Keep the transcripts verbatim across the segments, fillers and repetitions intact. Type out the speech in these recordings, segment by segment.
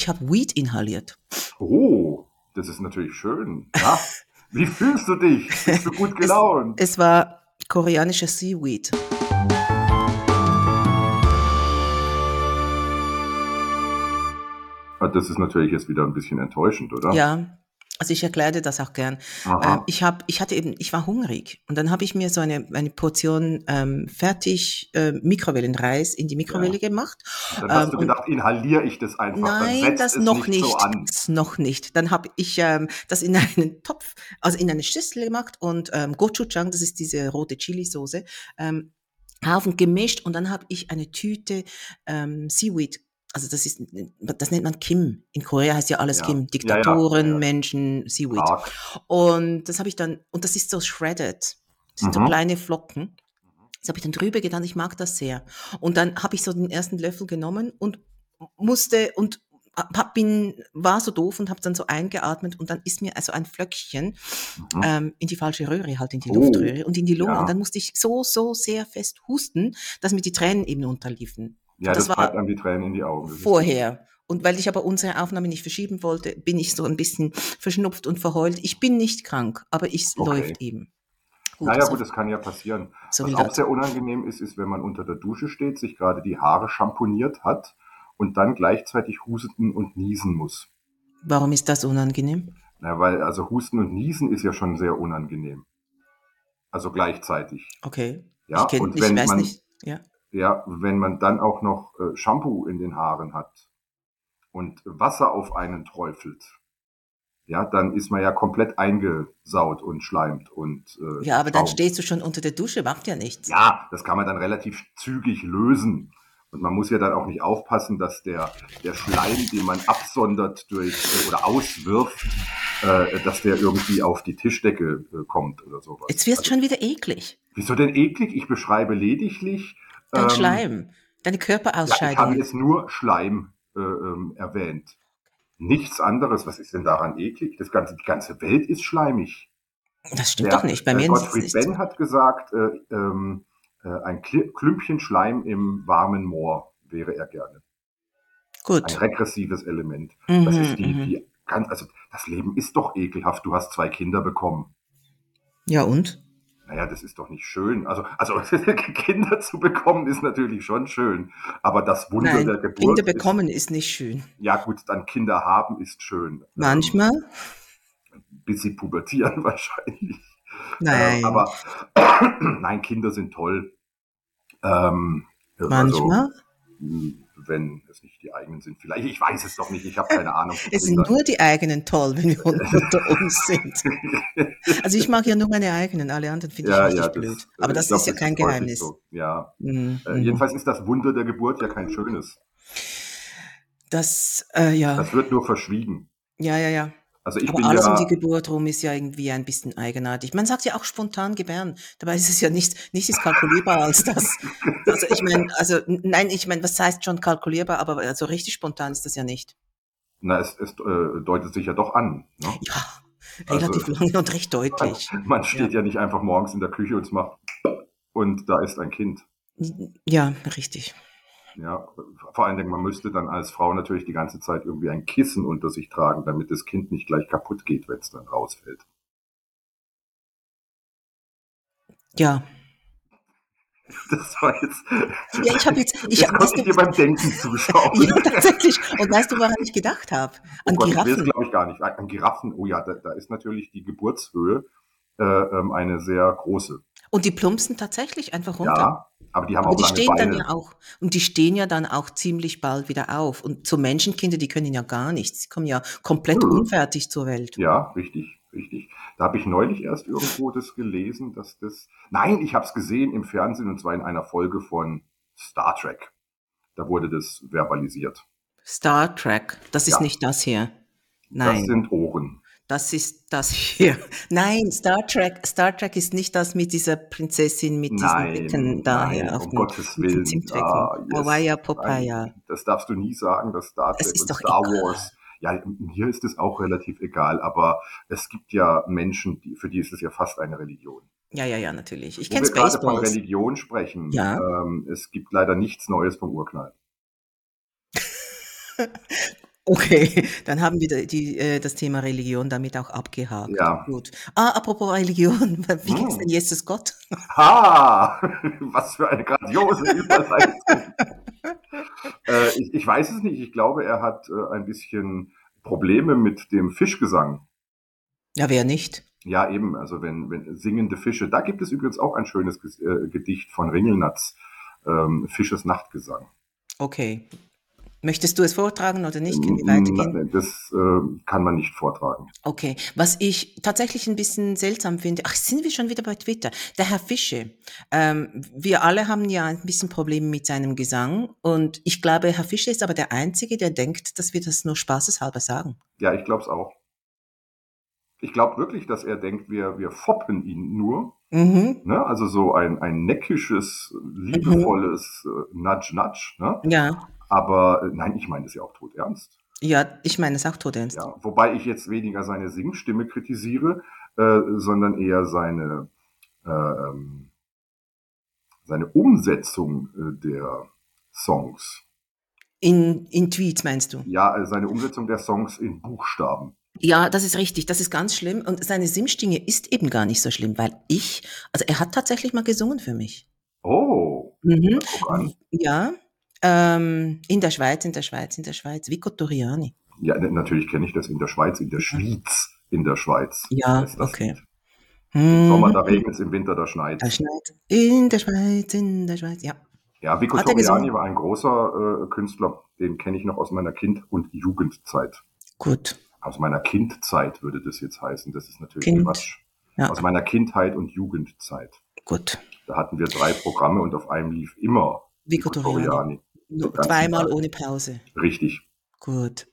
ich habe Weed inhaliert. Oh, das ist natürlich schön. Ja. Wie fühlst du dich? Bist du gut Es, gelaunt? es war koreanischer Seaweed. Ah, das ist natürlich jetzt wieder ein bisschen enttäuschend, oder? Ja, also ich erkläre dir das auch gern. Aha. Ähm, ich habe, ich hatte eben, ich war hungrig und dann habe ich mir so eine, eine Portion ähm, fertig äh, Mikrowellenreis in die Ja. Mikrowelle gemacht. Und dann hast Ähm, du und gedacht, inhaliere ich das einfach, dann nein, setzt das es noch nicht so nicht, an. das noch nicht. Dann habe ich ähm, das in einen Topf, also in eine Schüssel gemacht und ähm, Gochujang, das ist diese rote Chili-Soße, ähm, Haufen gemischt und dann habe ich eine Tüte ähm, Seaweed. Also das ist, das nennt man Kim. In Korea heißt ja alles Ja, Kim. ja, ja, ja, Diktatoren, ja. Menschen, Seaweed. Stark. Und das habe ich dann, und das ist so shredded. Das sind so Mhm. kleine Flocken. Das habe ich dann drüber getan. Ich mag das sehr. Und dann habe ich so den ersten Löffel genommen und musste und hab, bin, war so doof und habe dann so eingeatmet und dann ist mir also ein Flöckchen Mhm. ähm, in die falsche Röhre, halt in die Oh, Luftröhre und in die Lunge. Und dann ja. musste ich so, so sehr fest husten, dass mir die Tränen eben unterliefen. Ja, Und das das treibt war einem die Tränen in die Augen, das ist richtig. vorher. Und weil ich aber unsere Aufnahme nicht verschieben wollte, bin ich so ein bisschen verschnupft und verheult. Ich bin nicht krank, aber es Okay. läuft eben. Gut, Naja, so, gut, das kann ja passieren. so Was viel auch dazu. sehr unangenehm ist, ist, wenn man unter der Dusche steht, sich gerade die Haare schamponiert hat und dann gleichzeitig husten und niesen muss. Warum ist das unangenehm? Na, weil also Husten und Niesen ist ja schon sehr unangenehm. Also gleichzeitig. Okay. Ja, Ich kenne, und ich wenn weiß man, nicht. Ja. ja, wenn man dann auch noch äh, Shampoo in den Haaren hat und Wasser auf einen träufelt, ja, dann ist man ja komplett eingesaut und schleimt und äh, Ja, aber dann schaumt. stehst du schon unter der Dusche, macht ja nichts. Ja, das kann man dann relativ zügig lösen. Und man muss ja dann auch nicht aufpassen, dass der, der Schleim, den man absondert durch äh, oder auswirft, äh, dass der irgendwie auf die Tischdecke äh, kommt oder Jetzt sowas. wirst Also, schon wieder eklig. wieso denn eklig? Ich beschreibe lediglich, Dein ähm, Schleim, deine ja, ich habe Körperausscheidungen. jetzt nur Schleim äh, ähm, erwähnt. Nichts anderes. Was ist denn daran eklig? Das ganze, die ganze Welt ist schleimig. Das stimmt doch Der nicht. Bei äh, mir ist es Gottfried nicht so. Benn hat gesagt, äh, ähm, äh, ein Kli- Klümpchen Schleim im warmen Moor wäre er gerne. Ein Gut. regressives Element. Das Mhm, ist die, mhm. die ganz, also das Leben ist doch ekelhaft. Du hast zwei Kinder bekommen. Ja, und? Naja, das ist doch nicht schön. Also, also Kinder zu bekommen ist natürlich schon schön. Aber das Wunder Nein, der Kinder Geburt ist, bekommen ist nicht schön. ja gut, dann Kinder haben ist schön. Ähm, Manchmal? bis sie pubertieren wahrscheinlich. Ähm, Nein. aber nein, Kinder sind toll. Ähm, also, Manchmal? wenn es nicht die eigenen sind, vielleicht. Ich weiß es doch nicht. Ich habe keine Ahnung von Es sind Kindern. nur die eigenen toll, wenn wir unter uns sind. Also ich mag ja nur meine eigenen, alle anderen finde ich Ja, ja, richtig das, blöd. Aber äh, ich das ist glaube, ja das kein ist häufig Geheimnis. so. Ja. Mhm, Äh, mhm. jedenfalls ist das Wunder der Geburt ja kein schönes. Das, äh, ja, Das wird nur verschwiegen. ja, ja, ja. Also ich Aber bin alles um die ja, Geburt rum ist ja irgendwie ein bisschen eigenartig. Man sagt ja auch spontan gebären. Dabei ist es ja nicht, nichts ist kalkulierbar als das. Also ich meine, also n- nein, ich meine, was heißt schon kalkulierbar, aber also richtig spontan ist das ja nicht. na, es, es äh, deutet sich ja doch an. Ne? Ja, Also relativ lange und recht man, deutlich. man Ja. steht ja nicht einfach morgens in der Küche und es macht und da ist ein Kind. Ja, richtig. Ja, vor allen Dingen, man müsste dann als Frau natürlich die ganze Zeit irgendwie ein Kissen unter sich tragen, damit das Kind nicht gleich kaputt geht, wenn es dann rausfällt. Ja. Das war jetzt, Ja, ich habe jetzt, ich jetzt habe, konnte weißt ich du, dir beim Denken zuschauen. ja, tatsächlich. Und weißt du, woran ich gedacht habe? Oh An Gott, ich will es Giraffen. glaube ich gar nicht. An Giraffen, oh ja, da, da ist natürlich die Geburtshöhe äh, ähm, eine sehr große. Und die plumpsen tatsächlich einfach runter. Ja, aber die haben Aber auch die lange stehen dann ja Beine. auch, und die stehen ja dann auch ziemlich bald wieder auf. Und so Menschenkinder, die können ja gar nichts. Sie kommen ja komplett Nö. unfertig zur Welt. Ja, richtig, richtig. Da habe ich neulich erst irgendwo das gelesen, dass das. Nein, ich habe es gesehen im Fernsehen und zwar in einer Folge von Star Trek. Da wurde das verbalisiert. Star Trek, das ist Ja, nicht das hier. das Nein, sind Ohren. das ist das hier. Nein, Star Trek, Star Trek ist nicht das mit dieser Prinzessin mit diesen Decken Nein, daher nein, auf um den, Gottes mit den Willen. Zimtdecken. Ah, yes. Hawaii Popeye. Nein, das darfst du nie sagen, dass Star Es Trek ist und doch Star egal. Wars. Ja, mir ist es auch relativ egal, aber es gibt ja Menschen, die, für die ist es ja fast eine Religion. Ja, ja, ja, natürlich. Ich Wo kenne wir gerade von Spaceballs. Religion sprechen, Ja. ähm, es gibt leider nichts Neues vom Urknall. Okay, dann haben wir da die, äh, das Thema Religion damit auch abgehakt. Ja. Gut. Ah, apropos Religion, wie geht's denn Hm. Jesus Gott? Ha! Was für eine grandiose Überleitung. Äh, ich, ich weiß es nicht. Ich glaube, er hat äh, ein bisschen Probleme mit dem Fischgesang. Ja, wer nicht? Ja, eben. Also wenn, wenn singende Fische. Da gibt es übrigens auch ein schönes Ges- äh, Gedicht von Ringelnatz. Ähm, Fisches Nachtgesang. Okay. Möchtest du es vortragen oder nicht? Können wir weitergehen? Ähm, Das äh, kann man nicht vortragen. Okay. Was ich tatsächlich ein bisschen seltsam finde, ach, sind wir schon wieder bei Twitter? Der Herr Fische. Ähm, wir alle haben ja ein bisschen Probleme mit seinem Gesang und ich glaube, Herr Fische ist aber der Einzige, der denkt, dass wir das nur spaßeshalber sagen. Ja, ich glaube es auch. Ich glaube wirklich, dass er denkt, wir, wir foppen ihn nur. Mhm. Ne? Also so ein, ein neckisches, Mhm. liebevolles äh, Nudge-Nudge. Ne? Ja. Aber äh, nein, ich meine das ja auch tot ernst. Ja, ich meine es auch todernst. Ja, wobei ich jetzt weniger seine Singstimme kritisiere, äh, sondern eher seine, äh, ähm, seine Umsetzung äh, der Songs. In, in Tweets meinst du? Ja, äh, seine Umsetzung der Songs in Buchstaben. Ja, das ist richtig. Das ist ganz schlimm. Und seine Sim-Stimme ist eben gar nicht so schlimm, weil ich, also er hat tatsächlich mal gesungen für mich. Oh, Mhm. na, guck W- an. Ja, ähm, in der Schweiz, in der Schweiz, in der Schweiz. Vico Toriani. Ja, ne, natürlich kenne ich das in der Schweiz, in der Ja, Schwyz, in der Schweiz ja, heißt das okay. Lied. Im Sommer, da Mhm. regnet es, im Winter, da Er schneit's. schneit in der Schweiz, in der Schweiz. Ja, Ja, Vico hat er Toriani gesungen. war ein großer äh, Künstler, den kenne ich noch aus meiner Kind- und Jugendzeit. Gut. Aus meiner Kindzeit würde das jetzt heißen. Das ist natürlich Kind. Quatsch. Ja, Aus meiner Kindheit und Jugendzeit. gut. Da hatten wir drei Programme und auf einem lief immer Vico Vico Toriani. Toriani. Den Nur ganzen zweimal Tag. ohne Pause. Richtig. Gut.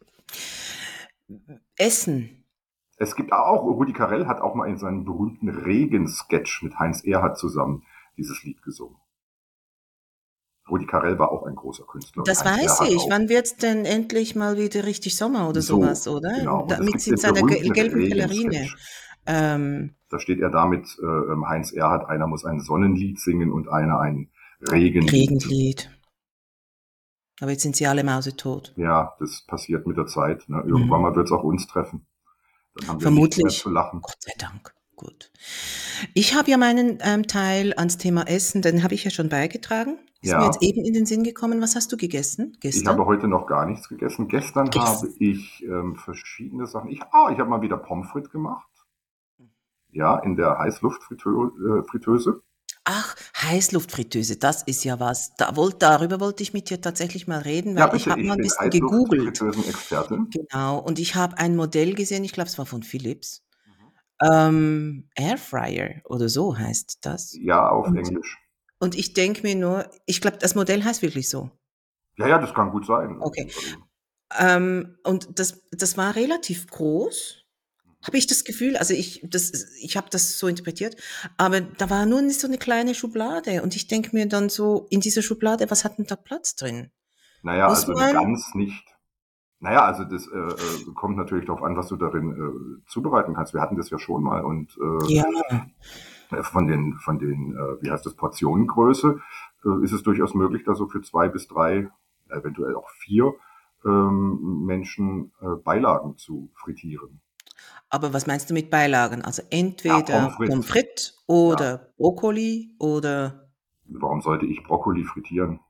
Essen. Es gibt auch, Rudi Carrell hat auch mal in seinem berühmten Regen-Sketch mit Heinz Erhardt zusammen dieses Lied gesungen. Rudi Carrell war auch ein großer Künstler und Das Heinz weiß Erhardt ich. auch. Wann wird's denn endlich mal wieder richtig Sommer oder sowas, So, oder? genau. Und Da es mit gibt in den seiner ge berühmten gelben Pellerine. Regen-Sketch. Ähm, Da steht er damit, äh, Heinz Erhardt, einer muss ein Sonnenlied singen und einer ein Regenlied. Regenlied. Aber jetzt sind sie alle mausetot. Ja, das passiert mit der Zeit. Ne? Irgendwann Mhm. mal wird es auch uns treffen. Dann haben wir nichts mehr zu Vermutlich. lachen. Gott sei Dank. Gut. Ich habe ja meinen ähm, Teil ans Thema Essen, den habe ich ja schon beigetragen. Ist mir jetzt Ja, eben in den Sinn gekommen. Was hast du gegessen ich habe gestern? heute noch gar nichts gegessen. Gestern habe Gestern. ich ähm, verschiedene Sachen. Ich, ah, ich habe mal wieder Pommes frites gemacht. Ja, in der Heißluftfritteuse. Ach, Heißluftfritteuse, das ist ja was. Da wollt, darüber wollte ich mit dir tatsächlich mal reden, Ja, weil ich bitte, habe mal ich ein bin bisschen gegoogelt. Heißluftfritteusen-Experte. Genau. Und ich habe ein Modell gesehen, ich glaube, es war von Philips. Mhm. Ähm, Airfryer oder so heißt das. Ja, auf Und, Englisch. und ich denke mir nur, ich glaube, das Modell heißt wirklich so. Ja, ja, das kann gut sein. Okay. Also, Ähm, und das, das war relativ groß, habe ich das Gefühl. Also ich, das, ich habe das so interpretiert. Aber da war nur so eine kleine Schublade. Und ich denke mir dann so, in dieser Schublade, was hat denn da Platz drin? naja, Muss also man? ganz nicht. Naja, also das äh, äh, kommt natürlich darauf an, was du darin äh, zubereiten kannst. Wir hatten das ja schon mal und Ja. äh, von den, von den, äh, wie heißt das, Portionengröße äh, ist es durchaus möglich, da so für zwei bis drei, eventuell auch vier ähm, Menschen äh, Beilagen zu frittieren. Aber was meinst du mit Beilagen? Also Ja, entweder Pommes Pommes frites. frites Ja, oder Brokkoli oder warum sollte ich Brokkoli frittieren?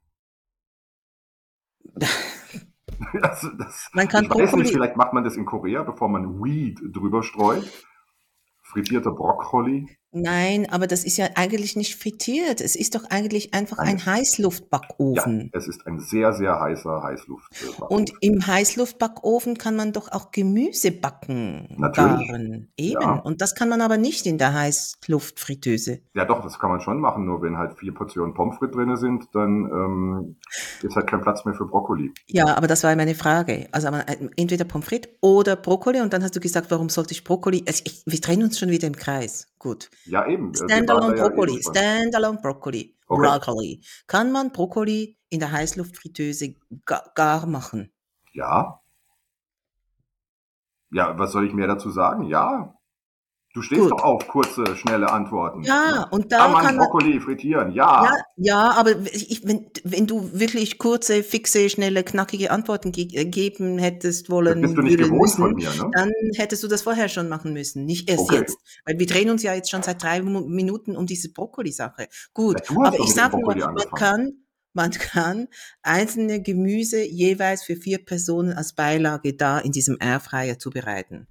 Also das, man kann ich weiß nicht, Brokkoli. vielleicht macht man das in Korea, bevor man Weed drüber streut. Frittierter Brokkoli. Nein, aber das ist ja eigentlich nicht frittiert. Es ist doch eigentlich einfach Nein, ein es ist, ja, Heißluftbackofen. es ist ein sehr, sehr heißer Und Heißluftbackofen. im Heißluftbackofen kann man doch auch Gemüse backen, Natürlich, garen. Eben. ja. Und das kann man aber nicht in der Heißluftfritteuse. Ja, doch, das kann man schon machen, nur wenn halt vier Portionen Pommes frites drin sind, dann ähm, ist halt kein Platz mehr für Brokkoli. Ja, aber das war meine Frage. Also aber, äh, entweder Pommes frites oder Brokkoli. Und dann hast du gesagt, warum sollte ich Brokkoli? Also ich, wir drehen uns schon wieder im Kreis. Gut. Ja, eben, äh, wir waren da Standalone ja eh Brokkoli, irgendwann. Standalone Brokkoli, Okay, Brokkoli. Kann man Brokkoli in der Heißluftfritteuse ga- gar machen? ja. Ja, was soll ich mehr dazu sagen? Ja, Du stehst doch Gut. auf kurze, schnelle Antworten. Ja, Ne? und Ah, da Mann, kann man Brokkoli frittieren, ja, ja. ja, aber ich, wenn, wenn du wirklich kurze, fixe, schnelle, knackige Antworten ge äh, geben hättest Das bist du wollen, nicht würden gewohnt von müssen, mir, ne? dann hättest du das vorher schon machen müssen, nicht erst Okay. jetzt. Weil wir drehen uns ja jetzt schon seit drei Mu- Minuten um diese Brokkoli-Sache. Ja, Gut, du hast aber doch ich mit dem sage nur, Brokkoli man angefangen. kann, man kann einzelne Gemüse jeweils für vier Personen als Beilage da in diesem Airfryer zubereiten.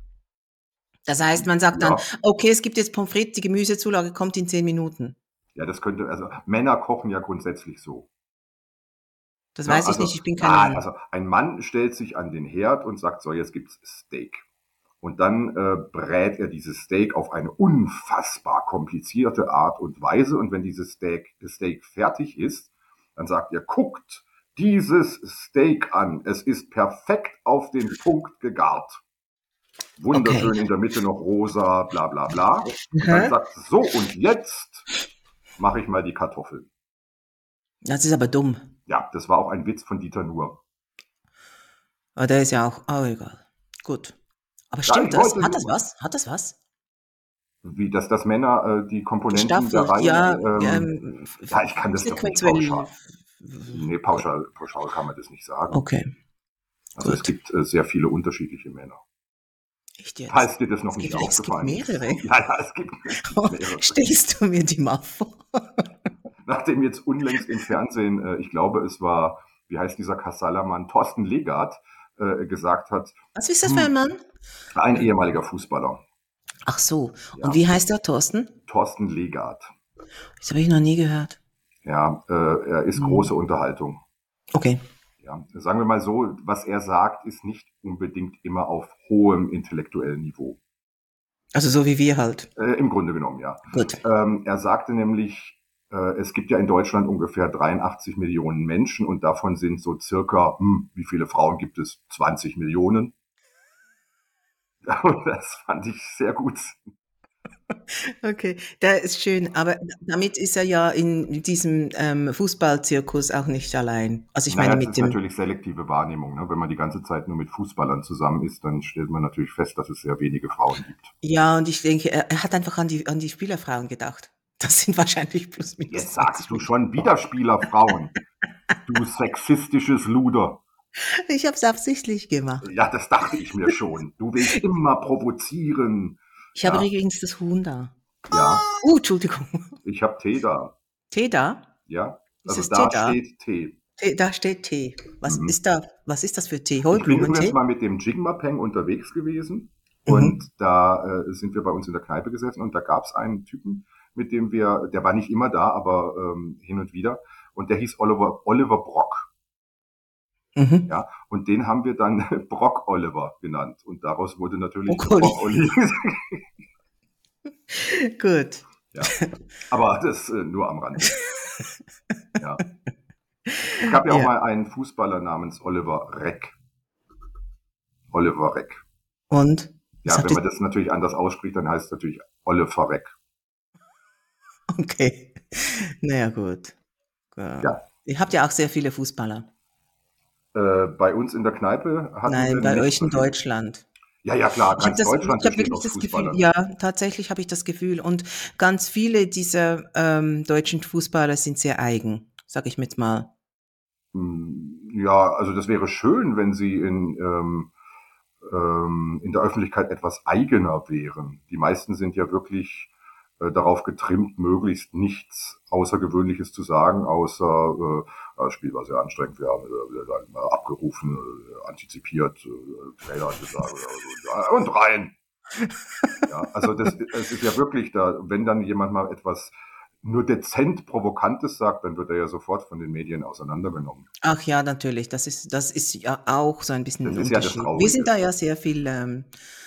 Das heißt, man sagt dann, Ja, okay, es gibt jetzt Pommes frites, die Gemüsezulage kommt in zehn Minuten. ja, das könnte, also Männer kochen ja grundsätzlich so. Das Ne? weiß ich Also, nicht, ich bin kein nein, Mann. also ein Mann stellt sich an den Herd und sagt, so, jetzt gibt's Steak. Und dann äh, brät er dieses Steak auf eine unfassbar komplizierte Art und Weise. Und wenn dieses Steak, Steak fertig ist, dann sagt er, guckt dieses Steak an. Es ist perfekt auf den Punkt gegart. Okay. Wunderschön in der Mitte noch rosa, bla bla bla. Und dann Aha. sagt er, so, und jetzt mache ich mal die Kartoffeln. Das ist aber dumm. Ja, das war auch ein Witz von Dieter Nuhr. Aber der ist ja auch, oh, egal. Gut. Aber Ja, stimmt ich das? wollte Hat das nur, was? Hat das was? wie, dass das Männer äh, die Komponenten da Gestaffelt, rein, ja, ähm, ähm, f- ja, ich f- kann das doch nicht pauschal. sequenziell. Nee, Gut. pauschal, pauschal kann man das nicht sagen. Okay, Also es gut. gibt äh, sehr viele unterschiedliche Männer. Echt jetzt? Falls dir das noch Es nicht gibt, es gibt aufgefallen ist. mehrere. Ja, ja, es gibt, es gibt mehrere. Stellst du mir die mal vor? Nachdem jetzt unlängst im Fernsehen, äh, ich glaube, es war, wie heißt dieser Kassalermann, Thorsten Legard, äh, gesagt hat, Was ist das für ein hm, Mann? ein ehemaliger Fußballer, Ach so. Und ja, wie heißt der, Thorsten? Thorsten Legard. Das habe ich noch nie gehört. Ja, äh, er ist große Hm. Unterhaltung. Okay. Ja, sagen wir mal so, was er sagt, ist nicht unbedingt immer auf hohem intellektuellen Niveau. Also so wie wir halt. Äh, Im Grunde genommen, ja. Gut. Ähm, er sagte nämlich, äh, es gibt ja in Deutschland ungefähr dreiundachtzig Millionen Menschen und davon sind so circa, hm, wie viele Frauen gibt es? zwanzig Millionen. Und das fand ich sehr gut. Okay, der ist schön, aber damit ist er ja in diesem ähm, Fußballzirkus auch nicht allein. Also ich Naja, meine das mit ist dem, natürlich selektive Wahrnehmung. Ne? Wenn man die ganze Zeit nur mit Fußballern zusammen ist, dann stellt man natürlich fest, dass es sehr wenige Frauen gibt. ja, und ich denke, er, er hat einfach an die, an die Spielerfrauen gedacht. Das sind wahrscheinlich plus minus Jetzt zwanzig sagst du Millionen. schon wieder Spielerfrauen, du sexistisches Luder. Ich habe es absichtlich gemacht. Ja, das dachte ich mir schon. Du willst immer provozieren. Ich habe Ja, übrigens das Huhn da. ja, Uh, Entschuldigung. ich habe Tee da. Tee da? Ja, Ist also das Tee da da? steht Tee. Tee, da steht Tee. Was Mhm. ist da? Was ist das für Tee? Ich bin übrigens Heublumentee? mal mit dem Jigma-Peng unterwegs gewesen Mhm. und da äh, sind wir bei uns in der Kneipe gesessen und da gab es einen Typen, mit dem wir, der war nicht immer da, aber ähm, hin und wieder und der hieß Oliver, Oliver Brock. Mhm. Ja, und den haben wir dann Brock Oliver genannt und daraus wurde natürlich Brokkoli. Brokkoli. Gut. Ja, aber das äh, nur am Rande. Ja. Es gab ja auch Ja. mal einen Fußballer namens Oliver Reck. Oliver Reck. Und? Was Ja, habt wenn ihr? man das natürlich anders ausspricht, dann heißt es natürlich Oliver Reck. Okay. Naja, gut. Ja. Ja, Ihr habt ja auch sehr viele Fußballer. äh, bei uns in der Kneipe hatten wir Nein, bei nicht euch so in viele. Deutschland. Ja, ja, klar, Ich habe ganz das, Deutschland ich habe besteht wirklich aus das Gefühl, Fußballern. ja, tatsächlich habe ich das Gefühl. Und ganz viele dieser ähm, deutschen Fußballer sind sehr eigen, sag ich mir jetzt mal. Hm, ja, also das wäre schön, wenn sie in, ähm, ähm, in der Öffentlichkeit etwas eigener wären. Die meisten sind ja wirklich äh, darauf getrimmt, möglichst nichts Außergewöhnliches zu sagen, außer äh, das Spiel war sehr anstrengend, wir haben äh, dann abgerufen, äh, antizipiert, äh, Fehler gesagt äh, und rein. Ja, also das, es ist ja wirklich da, wenn dann jemand mal etwas nur dezent Provokantes sagt, dann wird er ja sofort von den Medien auseinandergenommen. Ach ja, natürlich. Das ist, das ist ja auch so ein bisschen Das ein ist ja das Unterschied. Wir sind Traurige. da ja sehr viel ähm,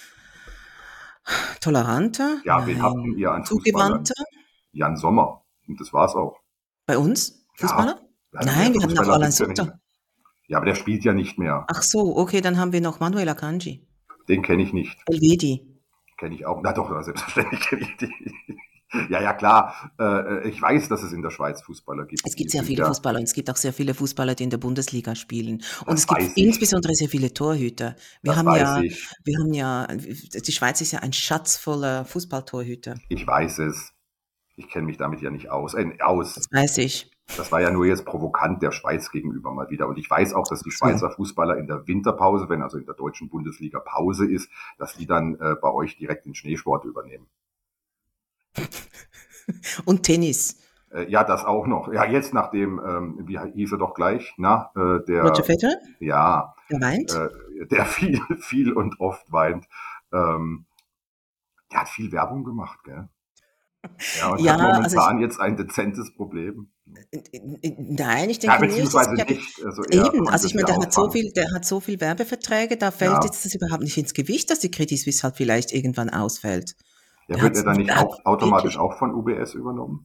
toleranter, Ja, wen habt denn nein, ihr an Fußballern? zugewandter. Jan Sommer. Und das war's auch. Bei uns? Ja, Fußballer? ja, mehr Nein, wir hatten auch Fußballer Alan gibt's ja nicht. Sutter. Ja, aber der spielt ja nicht mehr. Ach so, okay, dann haben wir noch Manuel Akanji. Den kenne ich nicht. Elvedi. Kenne ich auch. Na doch, selbstverständlich kenne ich die. Ja, ja, klar. Äh, ich weiß, dass es in der Schweiz Fußballer gibt. Es Die gibt sehr sind viele ja, Fußballer und es gibt auch sehr viele Fußballer, die in der Bundesliga spielen. Und das es gibt weiß ich, insbesondere sehr viele Torhüter. Wir das haben weiß ja, ich, wir haben ja, die Schweiz ist ja ein Schatz voller Fußballtorhüter. ich weiß es. Ich kenne mich damit ja nicht aus. Äh, aus. Das weiß ich. Das war ja nur jetzt provokant der Schweiz gegenüber mal wieder. Und ich weiß auch, dass die So. Schweizer Fußballer in der Winterpause, wenn also in der deutschen Bundesliga Pause ist, dass die dann äh, bei euch direkt den Schneesport übernehmen. Und Tennis. Äh, ja, das auch noch. Ja, jetzt nachdem, ähm, wie hieß er doch gleich, na, äh, Roger der, Federer, ja, der weint. äh, der viel, viel und oft weint, ähm, der hat viel Werbung gemacht, gell? Ja, und hat Ja, also ich, momentan jetzt ein dezentes Problem. nein, ich Ja, denke nicht. Es beziehungsweise ist ja nicht. Also er eben, konnte also ich es meine, wieder der hat so auffangen. viel, der hat so viel Werbeverträge, da fällt Ja. jetzt das überhaupt nicht ins Gewicht, dass die Credit Suisse halt vielleicht irgendwann ausfällt. Ja, Der wird hat, er dann nicht der hat auch automatisch wirklich, auch von U B S übernommen?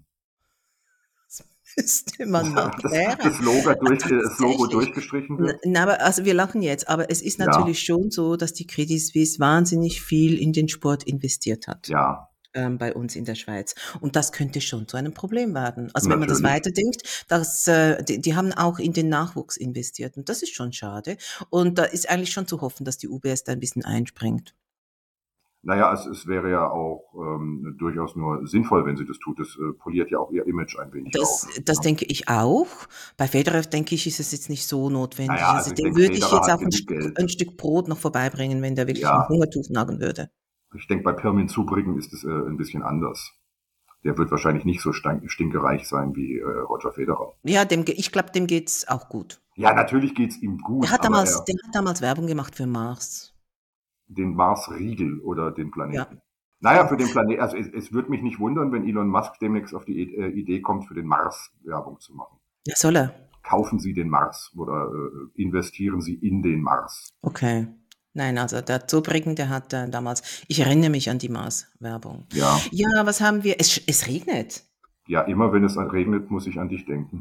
müsste man mal Das, klären. das, Logo, Ah, durch, das Logo tatsächlich. durchgestrichen N- wird? Na, aber also wir lachen jetzt, aber es ist Ja, natürlich schon so, dass die Credit Suisse wahnsinnig viel in den Sport investiert hat. ja, Ähm, bei uns in der Schweiz. Und das könnte schon zu einem Problem werden. Also wenn man das natürlich. weiterdenkt, dass, äh, die, die haben auch in den Nachwuchs investiert und das ist schon schade. Und da ist eigentlich schon zu hoffen, dass die U B S da ein bisschen einspringt. Naja, es, es wäre ja auch ähm, durchaus nur sinnvoll, wenn sie das tut. Das äh, poliert ja auch ihr Image ein wenig auf. Das, das Ne? denke ich auch. Bei Federer denke ich, ist es jetzt nicht so Naja, notwendig. Also also ich dem denke, würde ich Federer jetzt hat auch ein genug Stück, Geld. ein Stück Brot noch vorbeibringen, wenn der wirklich am Ja, Hungertuch nagen würde. ich denke, bei Pirmin Zubrigen ist es äh, ein bisschen anders. Der wird wahrscheinlich nicht so stink stinkereich sein wie äh, Roger Federer. Ja, dem, ge- ich glaube, dem geht's auch gut. Ja, natürlich geht's ihm Der gut, hat aber damals, er der hat damals Werbung gemacht für Mars. den Mars-Riegel oder den Ja. Planeten. Naja, für den Planeten, also es, es würde mich nicht wundern, wenn Elon Musk demnächst auf die äh, Idee kommt, für den Mars Werbung zu machen. Ja, soll er. Kaufen Sie den Mars oder äh, investieren Sie in den Mars. Okay. Nein, also der Zurbriggen, der hat äh, damals, ich erinnere mich an die Mars-Werbung. Ja, Ja, was haben wir? Es, es regnet. ja, immer wenn es regnet, muss ich an dich denken.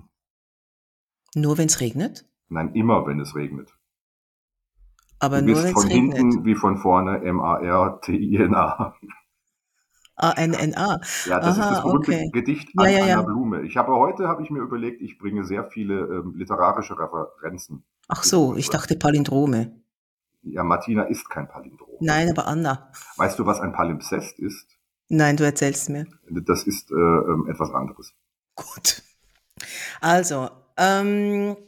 Nur wenn es regnet? Nein, immer wenn es regnet. Aber Du nur bist wenn es von regnet. hinten wie von vorne M A R T I N A. A N N A. Ja, das ist das Aha, berühmte okay. Gedicht Ja, an ja, ja. Anna Blume. Ich habe heute, habe ich mir überlegt, ich bringe sehr viele ähm, literarische Referenzen Ach mit so, ich rüber. dachte Palindrome. Ja, Martina ist kein Palindrom. Nein, aber Anna. Weißt du, was ein Palimpsest ist? Nein, du erzählst mir. Das ist äh, ähm, etwas anderes. Gut. Also, ähm,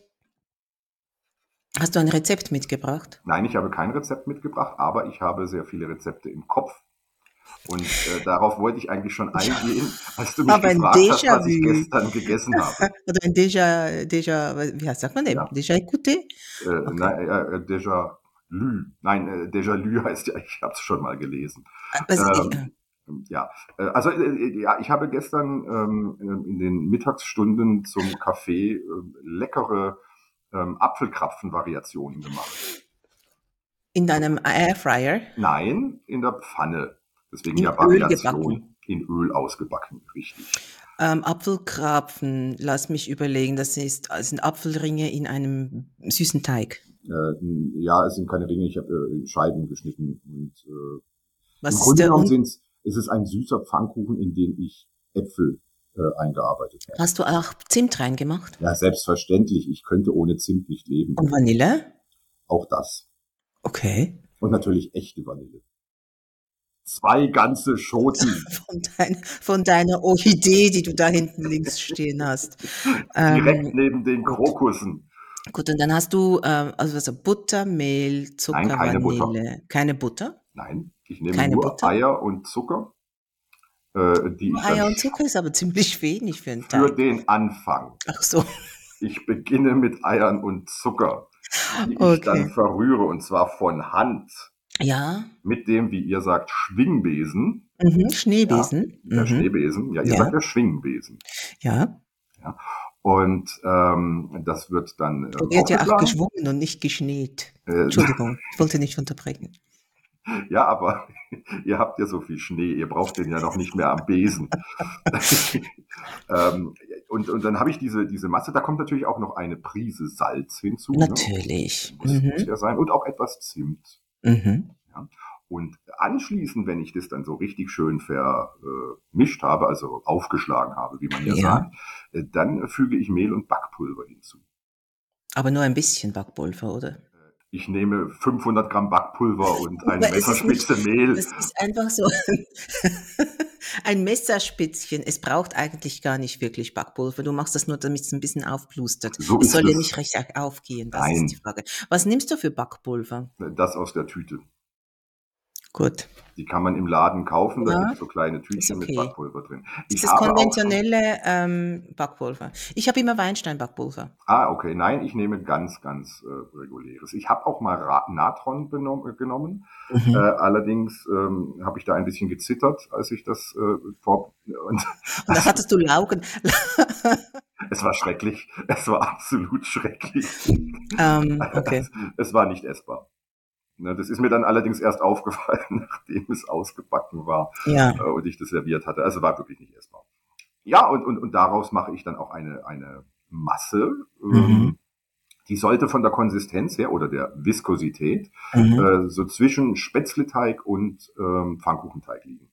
hast du ein Rezept mitgebracht? Nein, ich habe kein Rezept mitgebracht, aber ich habe sehr viele Rezepte im Kopf. Und äh, darauf wollte ich eigentlich schon Ich eingehen, als du mich habe ein gefragt hast, was ich Déjà-vu. gestern gegessen habe. Oder ein Déjà, Déjà, wie heißt, sagt man dem? Ja, Déjà écouté? äh, Okay. nein, äh, äh, déjà lu. Nein, äh, déjà lu heißt ja, ich habe es schon mal gelesen. Also ich, Ähm, ja, äh, also äh, ja, ich habe gestern ähm, in den Mittagsstunden zum Kaffee äh, leckere ähm, Apfelkrapfen-Variationen gemacht. in deinem Airfryer Nein, in der Pfanne. Deswegen in ja Öl Variation gebacken. in Öl ausgebacken, richtig. Ähm, Apfelkrapfen, lass mich überlegen, das ist, das sind Apfelringe in einem süßen Teig. Äh, ja, es sind keine Ringe, ich habe äh, Scheiben geschnitten. Und äh, im Was ist Grunde der genommen Un sind's, ist es ein süßer Pfannkuchen, in den ich Äpfel äh, eingearbeitet habe. Hast du auch Zimt reingemacht? Ja, selbstverständlich, ich könnte ohne Zimt nicht leben. Und Vanille? Auch das. Okay. Und natürlich echte Vanille. Zwei ganze Schoten Von, dein, von deiner Orchidee, die du da hinten links stehen hast. direkt Ähm, neben den gut. Krokussen. Gut, und dann hast du, äh, also, also Butter, Mehl, Nein, Zucker, keine Butter. Vanille. Keine Butter? Nein, ich nehme Keine nur Butter? Eier und Zucker, äh, die Nur ich dann Eier und Zucker ist aber ziemlich wenig für einen für Teig. den Anfang. Ach so, Ich beginne mit Eiern und Zucker, die ich dann okay. verrühre und zwar von Hand Ja, mit dem, wie ihr sagt, Schwingbesen. mhm, Ja, Schneebesen. der Mhm. Schneebesen. Ja, ihr Ja, sagt ja Schwingbesen. ja. Ja. Und ähm, das wird dann Der ähm, wird ja auch aufgeschlagen. geschwungen und nicht geschnät. Äh, Entschuldigung, ich wollte nicht unterbrechen. ja, aber ihr habt ja so viel Schnee, ihr braucht den ja noch nicht mehr am Besen. ähm, und, und dann habe ich diese, diese Masse, da kommt natürlich auch noch eine Prise Salz hinzu. Ne? Natürlich. Muss, muss Mhm. ja sein. Und auch etwas Zimt. Mhm. Ja. Und anschließend, wenn ich das dann so richtig schön vermischt habe, also aufgeschlagen habe, wie man ja Ja, sagt, äh, dann füge ich Mehl und Backpulver hinzu. aber nur ein bisschen Backpulver, oder? Ich nehme fünfhundert Gramm Backpulver und eine Aber es ist nicht, Messerspitze Mehl. das ist einfach so ein Messerspitzchen. Es braucht eigentlich gar nicht wirklich Backpulver. Du machst das nur, damit es ein bisschen aufplustert. So Es ist soll ja es. nicht recht aufgehen, das ist die Nein, Frage. Was nimmst du für Backpulver? das aus der Tüte. Gut. Die kann man im Laden kaufen, da Ja, gibt's so kleine ist Tütchen mit okay. Backpulver drin. Ist Ich das habe auch schon, konventionelle ähm, Backpulver? Ich habe immer Weinstein-Backpulver. ah, okay, nein, ich nehme ganz, ganz äh, reguläres. Ich habe auch mal Ra Natron benom genommen. Äh, Mhm. allerdings ähm, habe ich da ein bisschen gezittert, als ich das äh, vor und Und da also, hattest du Laugen. es war schrecklich. Es war absolut schrecklich. ähm, okay. Es, es war nicht essbar. Ne, das ist mir dann allerdings erst aufgefallen, nachdem es ausgebacken war Ja. äh, und ich das serviert hatte. Also war wirklich nicht essbar. Ja, und, und, und daraus mache ich dann auch eine, eine Masse. Mhm. Ähm, die sollte von der Konsistenz her oder der Viskosität Mhm. äh, so zwischen Spätzleteig und ähm, Pfannkuchenteig liegen.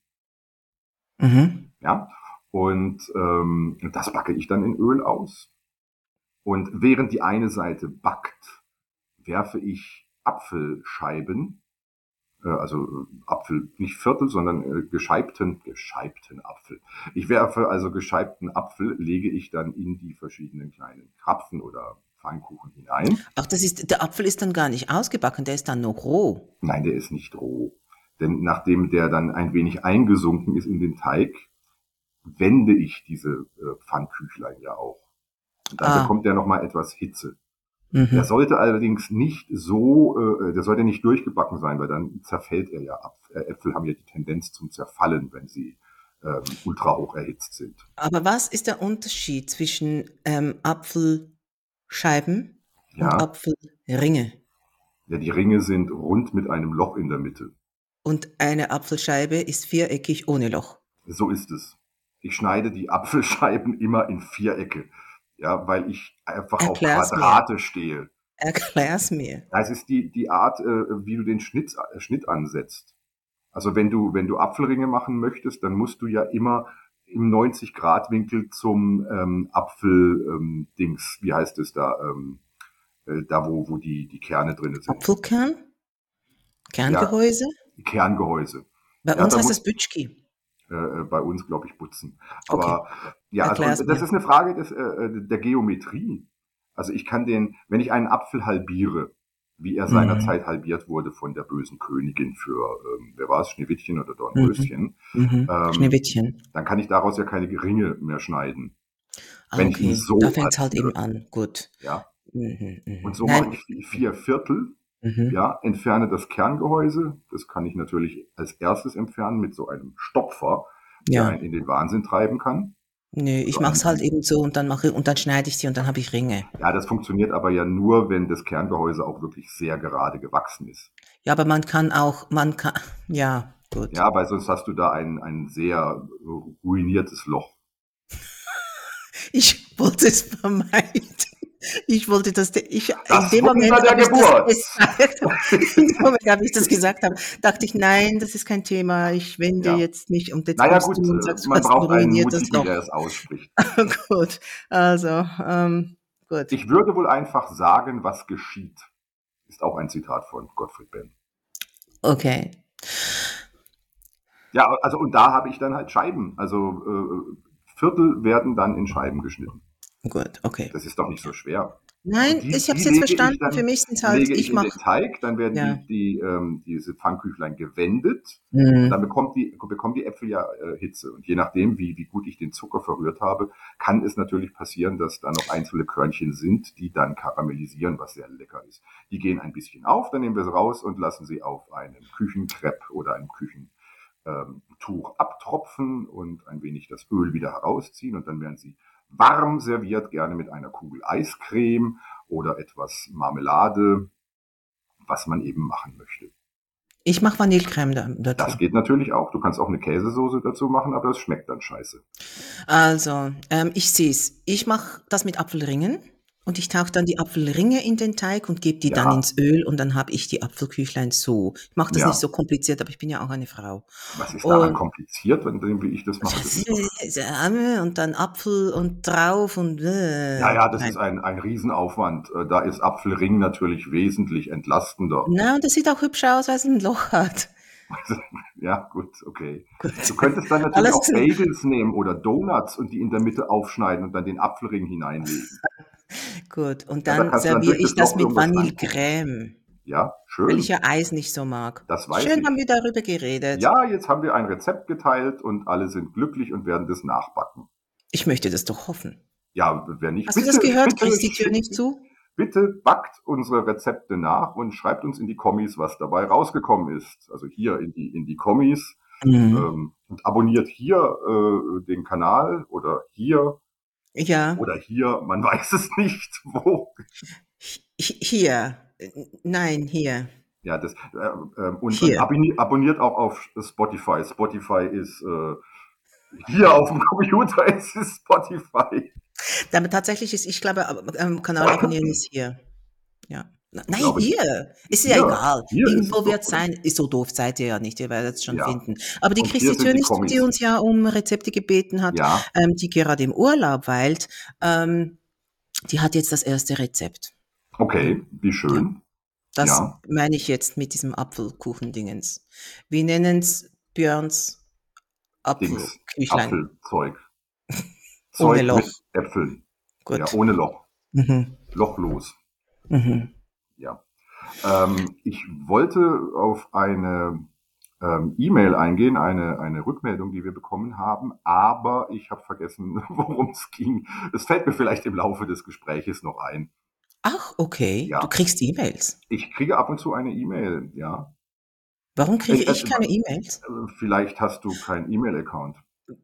Mhm. Ja, und ähm, das backe ich dann in Öl aus. Und während die eine Seite backt, werfe ich Apfelscheiben, äh, also äh, Apfel, nicht Viertel, sondern äh, gescheibten, gescheibten Apfel. Ich werfe also gescheibten Apfel, lege ich dann in die verschiedenen kleinen Krapfen oder Pfannkuchen hinein. Ach, das ist, der Apfel ist dann gar nicht ausgebacken, der ist dann noch roh. Nein, der ist nicht roh. Denn nachdem der dann ein wenig eingesunken ist in den Teig, wende ich diese äh, Pfannküchlein ja auch. Und dann Ah, bekommt der nochmal etwas Hitze. Der mhm. sollte allerdings nicht so, äh, der sollte nicht durchgebacken sein, weil dann zerfällt er ja ab. Äh, Äpfel haben ja die Tendenz zum Zerfallen, wenn sie ähm, ultra hoch erhitzt sind. Aber was ist der Unterschied zwischen ähm, Apfelscheiben und Ja, Apfelringe? ja, die Ringe sind rund mit einem Loch in der Mitte. Und eine Apfelscheibe ist viereckig ohne Loch. So ist es. Ich schneide die Apfelscheiben immer in Vierecke, ja, weil ich einfach auf Erklär's mir. Quadrate stehe. Erklär's mir. Das ist die, die Art, äh, wie du den Schnitt, äh, Schnitt ansetzt. Also wenn du, wenn du Apfelringe machen möchtest, dann musst du ja immer im neunzig-Grad-Winkel zum ähm, Apfel-Dings, wie heißt es da, ähm, äh, da wo, wo die, die Kerne drinne sind. Apfelkern? Ja, Kerngehäuse? Kerngehäuse. Bei Ja, uns da heißt muss das Bütschki. äh, bei uns, glaube ich, Butzen. Okay, Aber ja, also erklär's und das mir. ist eine Frage des, äh, der Geometrie. Also ich kann den, wenn ich einen Apfel halbiere, wie er Mhm. seinerzeit halbiert wurde von der bösen Königin für, ähm, wer war es, Schneewittchen oder Mhm. Dornröschen, Mhm. ähm, Schneewittchen. dann kann ich daraus ja keine Ringe mehr schneiden, Ah, wenn ich ihn okay. Da so fängt's halt eben halbiere. an. Gut. Ja? Mhm, Und mhm. so mache Nein. ich vi- vier Viertel, Mhm. ja, entferne das Kerngehäuse. Das kann ich natürlich als erstes entfernen mit so einem Stopfer, der Ja. einen in den Wahnsinn treiben kann. Nö, ich Also mach's ein, halt ein, eben so und dann mache und dann schneide ich sie und dann habe ich Ringe. ja, das funktioniert aber ja nur, wenn das Kerngehäuse auch wirklich sehr gerade gewachsen ist. Ja, aber man kann auch, man kann, ja, gut. Ja, weil sonst hast du da ein, ein sehr ruiniertes Loch. Ich wollte es vermeiden. Ich wollte das, ich, in Das dem Wunder Moment der habe ich das Geburt. gesagt, in dem Moment habe ich das gesagt habe, dachte ich, nein, das ist kein Thema, ich wende Ja. jetzt nicht und jetzt Naja, kommst du gut, und äh, sagst, du man hast ein braucht einen ruiniertes Mutigen, Loch. der es ausspricht. Gut, also, ähm, gut, Ich würde wohl einfach sagen, was geschieht. Ist auch ein Zitat von Gottfried Benn. okay, Ja, also und da habe ich dann halt Scheiben. Also äh, Viertel werden dann in Scheiben geschnitten. gut, okay. Das ist doch nicht so schwer. Und Nein, die, ich habe die es jetzt lege ich verstanden, für dann, mich sind's die halt, lege ich ich in den mache, Teig, dann werden ja, die, die ähm, diese Pfannküchlein gewendet und dann mhm. bekommt die, bekommen die Äpfel ja äh, Hitze. Und je nachdem, wie, wie gut ich den Zucker verrührt habe, kann es natürlich passieren, dass da noch einzelne Körnchen sind, die dann karamellisieren, was sehr lecker ist. Die gehen ein bisschen auf, dann nehmen wir sie raus und lassen sie auf einem Küchenkrepp oder einem Küchen ähm, Tuch abtropfen und ein wenig das Öl wieder herausziehen und dann werden sie warm serviert, gerne mit einer Kugel Eiscreme oder etwas Marmelade, was man eben machen möchte. Ich mache Vanillecreme da, Das dazu. geht natürlich auch. Du kannst auch eine Käsesoße dazu machen, aber das schmeckt dann scheiße. Also, ähm, ich sehe es. Ich mache das mit Apfelringen. Und ich tauche dann die Apfelringe in den Teig und gebe die dann Ja, ins Öl und dann habe ich die Apfelküchlein so. Ich mache das nicht ja. so kompliziert, aber ich bin ja auch eine Frau. Was ist daran Und kompliziert, wenn dem, wie ich das mache? Das ist doch. und dann Apfel und drauf und Ja, äh, ja, das ist nein. ein, ein Riesenaufwand. Äh, Da ist Apfelring natürlich wesentlich entlastender. Na, und das sieht auch hübsch aus, weil es ein Loch hat. Ja, gut, okay. Du Gut. könntest dann natürlich Alles auch klar. Bagels nehmen oder Donuts und die in der Mitte aufschneiden und dann den Apfelring hineinlegen. Gut. Und Ja, da dann kannst du dann serviere durch ich das das Loch mit irgendwas reingucken. Vanillecreme, Ja, weil ich schön. ja Eis nicht so mag. Das weiß Schön haben wir ich. darüber geredet. Ja, jetzt haben wir ein Rezept geteilt und alle sind glücklich und werden das nachbacken. Ich möchte das doch hoffen. Ja, wer nicht, Hast du das bitte, gehört? bitte Kriegst die Tür schickt, nicht zu? bitte backt unsere Rezepte nach und schreibt uns in die Kommis, was dabei rausgekommen ist. Also hier in die, in die Kommis. Mhm. Ähm, und abonniert hier äh, den Kanal oder hier Ja. oder hier, man weiß es nicht wo. Hi- Hier. Äh, Nein, hier. Ja, das äh, äh, und, und Hier. abonniert, abonniert auch auf Spotify. Spotify ist äh, hier auf dem Computer, es ist Spotify. Damit tatsächlich ist, ich glaube, ab- ähm, Kanal abonnieren ist hier. Ja. Na- Ich Nein, glaube, hier. Ist ja hier, egal. hier ist es Irgendwo doch, wird es oder? sein. Ist so doof, seid ihr ja nicht. Ihr werdet es schon Ja. finden. Aber die Und hier Christi sind Tür die nicht, die Kommis. uns ja um Rezepte gebeten hat, Ja, ähm, die gerade im Urlaub weilt, ähm, die hat jetzt das erste Rezept. Ja, okay, wie ja. schön. Das Ja, meine ich jetzt mit diesem Apfelkuchendingens. Wir nennen es Björns Dings, Apfelküchlein Apfelzeug. ohne Zeug Loch. mit Äpfeln. Ja, Gut. ohne Loch. Mhm. Lochlos. Mhm. Ja. Ähm, ich wollte auf eine ähm, E-Mail eingehen, eine, eine Rückmeldung, die wir bekommen haben, aber ich habe vergessen, worum es ging. Es fällt mir vielleicht im Laufe des Gespräches noch ein. Ach, okay. Du Ja, kriegst E-Mails. ich kriege ab und zu eine E-Mail, ja. Warum Äh, kriege äh, ich keine E-Mails? vielleicht hast du keinen E-Mail-Account.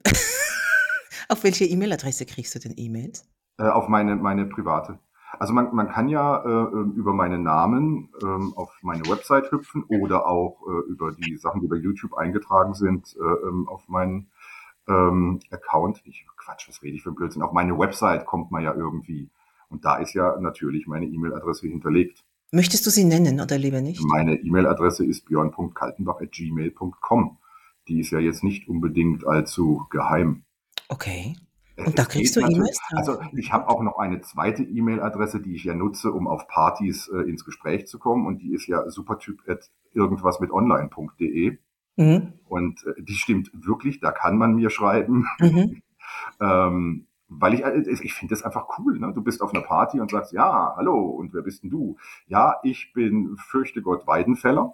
Auf welche E-Mail-Adresse kriegst du denn E-Mails? Äh, auf meine, meine private. Also man, man kann ja äh, ähm, über meinen Namen ähm, auf meine Website hüpfen oder auch äh, über die Sachen, die bei YouTube eingetragen sind, äh, ähm, auf meinen ähm, Account. Ich, Quatsch, was rede ich für ein Blödsinn? Auf meine Website kommt man ja irgendwie. Und da ist ja natürlich meine E-Mail-Adresse hinterlegt. Möchtest du sie nennen oder lieber nicht? Meine E-Mail-Adresse ist björn punkt kaltenbach at gmail punkt com. Die ist ja jetzt nicht unbedingt allzu geheim. Okay. Äh, Und da Es kriegst geht du natürlich, E-Mails drauf? also ich habe auch noch eine zweite E-Mail-Adresse, die ich ja nutze, um auf Partys äh, ins Gespräch zu kommen. Und die ist ja supertyp at irgendwas mit online punkt de. Mhm. Und äh, die stimmt wirklich, da kann man mir schreiben. Mhm. ähm, weil ich, äh, ich finde das einfach cool. Ne? Du bist auf einer Party und sagst, ja, hallo, und wer bist denn du? Ja, ich bin, fürchte Gott, Weidenfeller.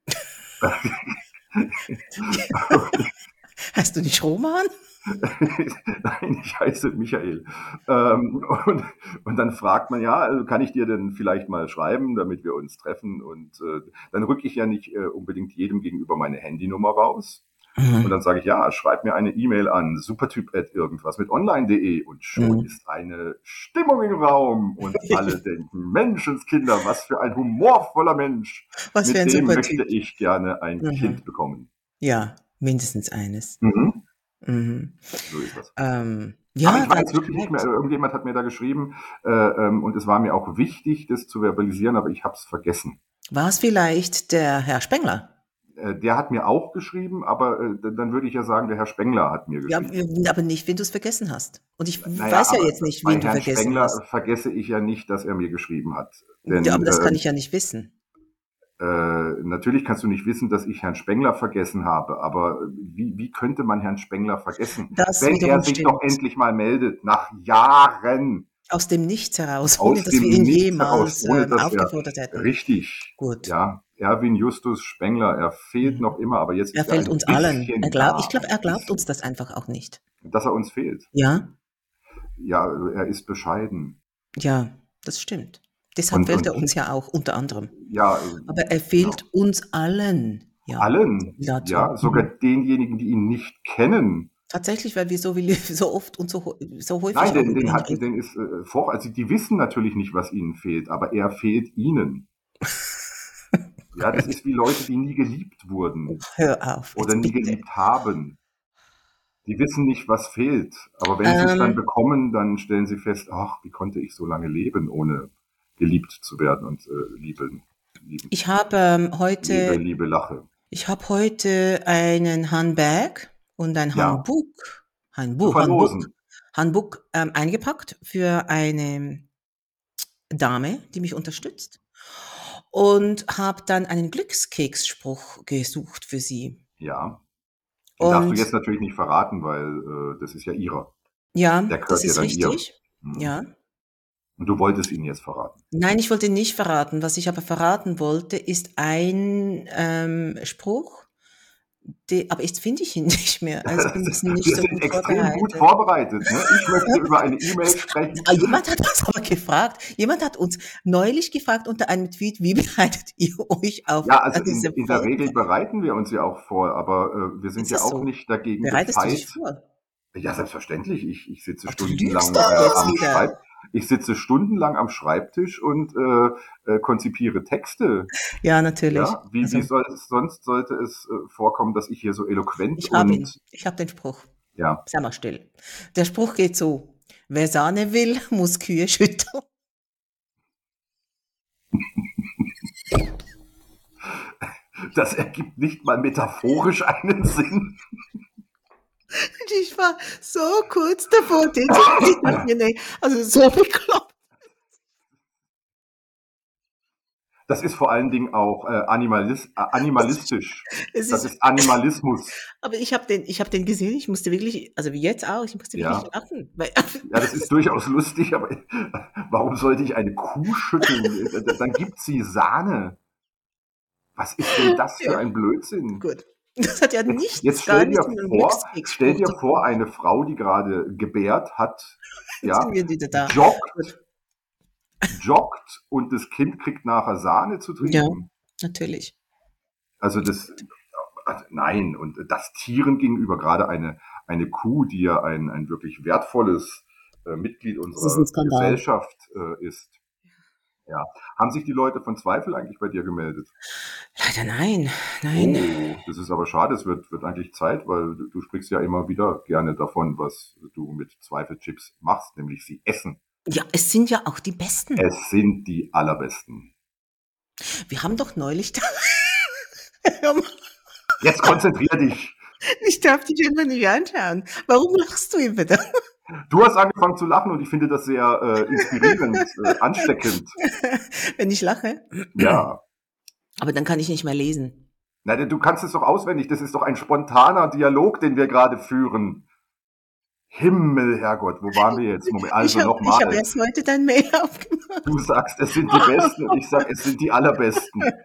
Hast du nicht Roman? Nein, ich heiße Michael. Ähm, und, und dann fragt man, ja, also kann ich dir denn vielleicht mal schreiben, damit wir uns treffen? Und äh, dann rücke ich ja nicht äh, unbedingt jedem gegenüber meine Handynummer raus. Und Mhm. dann sage ich, ja, schreib mir eine E-Mail an supertyp at irgendwas mit online punkt de und schon Mhm. ist eine Stimmung im Raum und alle denken, Menschenskinder, was für ein humorvoller Mensch. Was für Mit ein dem super Typ. möchte ich gerne ein Mhm. Kind bekommen. Ja, mindestens eines. Mhm. Mhm. So ist das. Ähm, Aber ja, ich du weiß hast wirklich nicht mehr, recht. irgendjemand hat mir da geschrieben, äh, ähm, und es war mir auch wichtig, das zu verbalisieren, aber ich habe es vergessen. War es vielleicht der Herr Spengler? Äh, der hat mir auch geschrieben, aber äh, dann würde ich ja sagen, der Herr Spengler hat mir Ja, geschrieben. w aber nicht, wen du's vergessen hast. Und ich Naja, weiß ja aber jetzt nicht, bei wen du Herrn vergessen Spengler hast. vergesse ich ja nicht, dass er mir geschrieben hat. Ja, aber Denn das kann ähm, ich ja nicht wissen. äh, natürlich kannst du nicht wissen, dass ich Herrn Spengler vergessen habe, aber wie, wie könnte man Herrn Spengler vergessen, Das wenn er wiederum sich doch stimmt. endlich mal meldet, nach Jahren Aus dem Nichts heraus, ohne aus dass wir dem ihn Nichts heraus, jemals, ohne ähm, dass er aufgefordert hätten. richtig, Gut. ja, Erwin Justus Spengler, er fehlt Mhm. noch immer, aber jetzt Er ist er fehlt ein uns allen. Er bisschen glaubt, ich da, glaube, ein er glaubt uns bisschen, das einfach auch nicht. dass er uns fehlt. Ja? Ja, er ist bescheiden. Ja, das stimmt. Deshalb Und, fehlt und er uns ja auch, unter anderem. ja, Aber er genau. fehlt uns allen. Ja, so Allen, viel dazu. ja, sogar Mhm. denjenigen, die ihn nicht kennen. Tatsächlich, weil wir so viel so oft und so häu so Nein, häufig auch denn, über den ihn hat, reden. den ist äh, vor, also die wissen natürlich nicht, was ihnen fehlt, aber er fehlt ihnen. Ja, das ist wie Leute, die nie geliebt wurden Hör auf, oder jetzt nie bitte. geliebt haben. Die wissen nicht, was fehlt. Aber wenn sie es dann Ähm, bekommen, dann stellen sie fest, ach, wie konnte ich so lange leben, ohne geliebt zu werden und äh, lieben, lieben. ich habe ähm, Lebe, heute, liebe, lache. ich habe heute einen Handbag und ein Ja, Handbuch, zu Handbuch, Handbuch, verlosen. Handbuch ähm, eingepackt für eine Dame, die mich unterstützt und habe dann einen Glückskeksspruch gesucht für sie. Ja. Den darfst du Und jetzt natürlich nicht verraten, weil äh, das ist ja ihrer. ja, Der das gehört ja ist dann ihr. richtig. Mhm. Ja. Und du wolltest ihn jetzt verraten. Nein, ich wollte nicht verraten. Was ich aber verraten wollte, ist ein ähm, Spruch, de aber jetzt finde ich ihn nicht mehr. Also, ich bin 'n bisschen nicht Wir so sind gut extrem gut vorbereitet. vorbereitet. Ne? Ich möchte über eine E-Mail sprechen. Ah, jemand hat das aber gefragt. Jemand hat uns neulich gefragt unter einem Tweet: „Wie bereitet ihr euch auf Ja, also auf in, diese in der Folge Regel vor?“ bereiten wir uns ja auch vor, aber äh, wir sind Ist ja das auch so? nicht dagegen Bereitest du dich gefeit. vor? Ja, selbstverständlich. Ich, ich sitze Ah, du lügst stundenlang doch äh, jetzt am wieder. Schreib, ich sitze stundenlang am Schreibtisch und äh, äh, konzipiere Texte. Ja, natürlich. Ja, wie, wie Also, soll es sonst sollte es äh, vorkommen, dass ich hier so eloquent ich habe ihn. und Ich habe den Spruch. ja, Sei mal still. Der Spruch geht so: „Wer Sahne will, muss Kühe füttern.“ das ergibt nicht mal metaphorisch einen Sinn. Ich war so kurz davor, den zu ich dachte mir: „Ne, also so bekloppt.“ Das ist vor allen Dingen auch äh, animalis äh, animalistisch. Es Das ist ist Animalismus. aber ich habe den ich habe den gesehen, ich musste wirklich also wie jetzt auch, ich musste wirklich Ja, lachen, weil ja, das ist durchaus lustig, aber warum sollte ich eine Kuh schütteln? D- d- Dann gibt sie Sahne. Was ist denn das für ja, ein Blödsinn? gut. Das hat ja Jetzt, jetzt nichts, gar stell nichts dir mit dem vor, stell Glückskeksspruch dir zu vor, tun. eine Frau, die gerade gebärt hat, Jetzt sind ja, wir wieder da. joggt, Gut. joggt und das Kind kriegt nachher Sahne zu Ja, trinken. natürlich. Also das, also nein, und das Tieren gegenüber, gerade eine, eine Kuh, die ja ein, ein wirklich wertvolles äh, Mitglied Das ist 'n unserer Skandal. Gesellschaft äh, ist. Ja. Haben sich die Leute von Zweifel eigentlich bei dir gemeldet? Leider nein, nein. Oh, das ist aber schade. Es wird, wird eigentlich Zeit, weil du, du sprichst ja immer wieder gerne davon, was du mit Zweifelchips machst, nämlich sie essen. Ja, es sind ja auch die Besten. Es sind die allerbesten. Wir haben doch neulich da hör mal, Jetzt konzentrier dich. ich darf dich einfach nicht anschauen. Warum lachst du immer da? Du hast angefangen zu lachen und ich finde das sehr äh, inspirierend, äh, ansteckend. Wenn ich lache? Ja. Aber dann kann ich nicht mehr lesen. Na, du kannst es doch auswendig. Das ist doch ein spontaner Dialog, den wir gerade führen. Himmel, Herrgott, wo waren wir jetzt? Moment, Ich also habe ich habe nochmal. erst heute dein Mail aufgemacht. Du sagst, es sind die Besten und ich sag, es sind die allerbesten.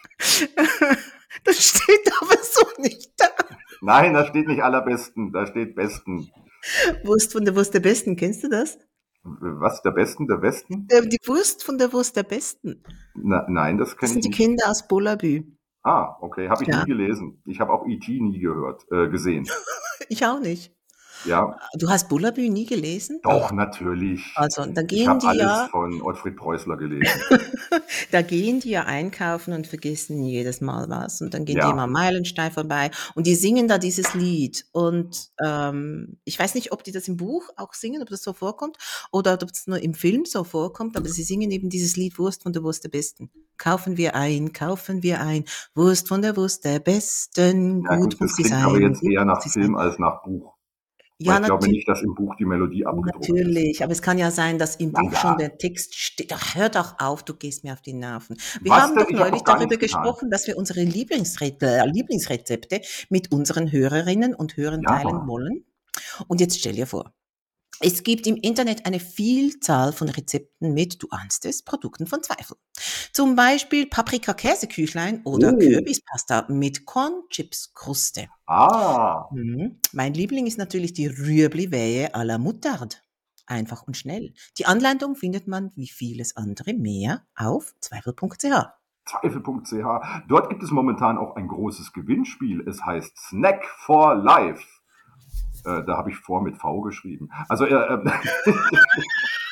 Das steht aber so nicht da. Nein, da steht nicht allerbesten, da steht Besten. Wurst von der Wurst der Besten, kennst du das? Was, der Besten, der Westen? Äh, die Wurst von der Wurst der Besten. Na, nein, das Das kenne sind ich die nicht. Kinder aus Bullabü. Ah, okay, habe ich nie Ja, gelesen. Ich habe auch E T nie gehört, äh, gesehen. ich auch nicht. Ja, Du hast Bullabü nie gelesen? Ach, doch, natürlich. also, da Ich gehen habe die alles ja von Ottfried Preußler gelesen. da gehen die ja einkaufen und vergessen jedes Mal was. Und dann gehen die immer Ja, am Meilenstein vorbei und die singen da dieses Lied. Und ähm, ich weiß nicht, ob die das im Buch auch singen, ob das so vorkommt oder ob es nur im Film so vorkommt, aber sie singen eben dieses Lied Wurst von der Wurst der Besten. Kaufen wir ein, kaufen wir ein, Wurst von der Wurst der Besten, ja gut gut, muss das sie klingt aber sein, jetzt gut eher muss nach sie sein. Film als nach Buch. Weil Ja, ich glaube natürlich. nicht, dass im Buch die Melodie abgedruckt ist. Natürlich, aber es kann ja sein, dass im Ja, Buch schon ja. der Text steht. Ach, hör doch auf, du gehst mir auf die Nerven. Wir Was haben denn? doch Ich habe neulich doch gar darüber nichts getan. gesprochen, dass wir unsere Lieblingsre äh, Lieblingsrezepte mit unseren Hörerinnen und Hörern teilen Ja, wollen. Und jetzt stell dir vor, es gibt im Internet eine Vielzahl von Rezepten mit, du ahnst es, Produkten von Zweifel. Zum Beispiel Paprika-Käseküchlein oder oh, Kürbispasta mit Cornchips-Kruste. ah, Mhm. Mein Liebling ist natürlich die Rüebli-Wehe à la Moutarde. Einfach und schnell. Die Anleitung findet man wie vieles andere mehr auf zweifel punkt c h. Zweifel punkt c h. Dort gibt es momentan auch ein großes Gewinnspiel. Es heißt Snack for Life. Äh, da habe ich vor mit V geschrieben. Also, äh, äh,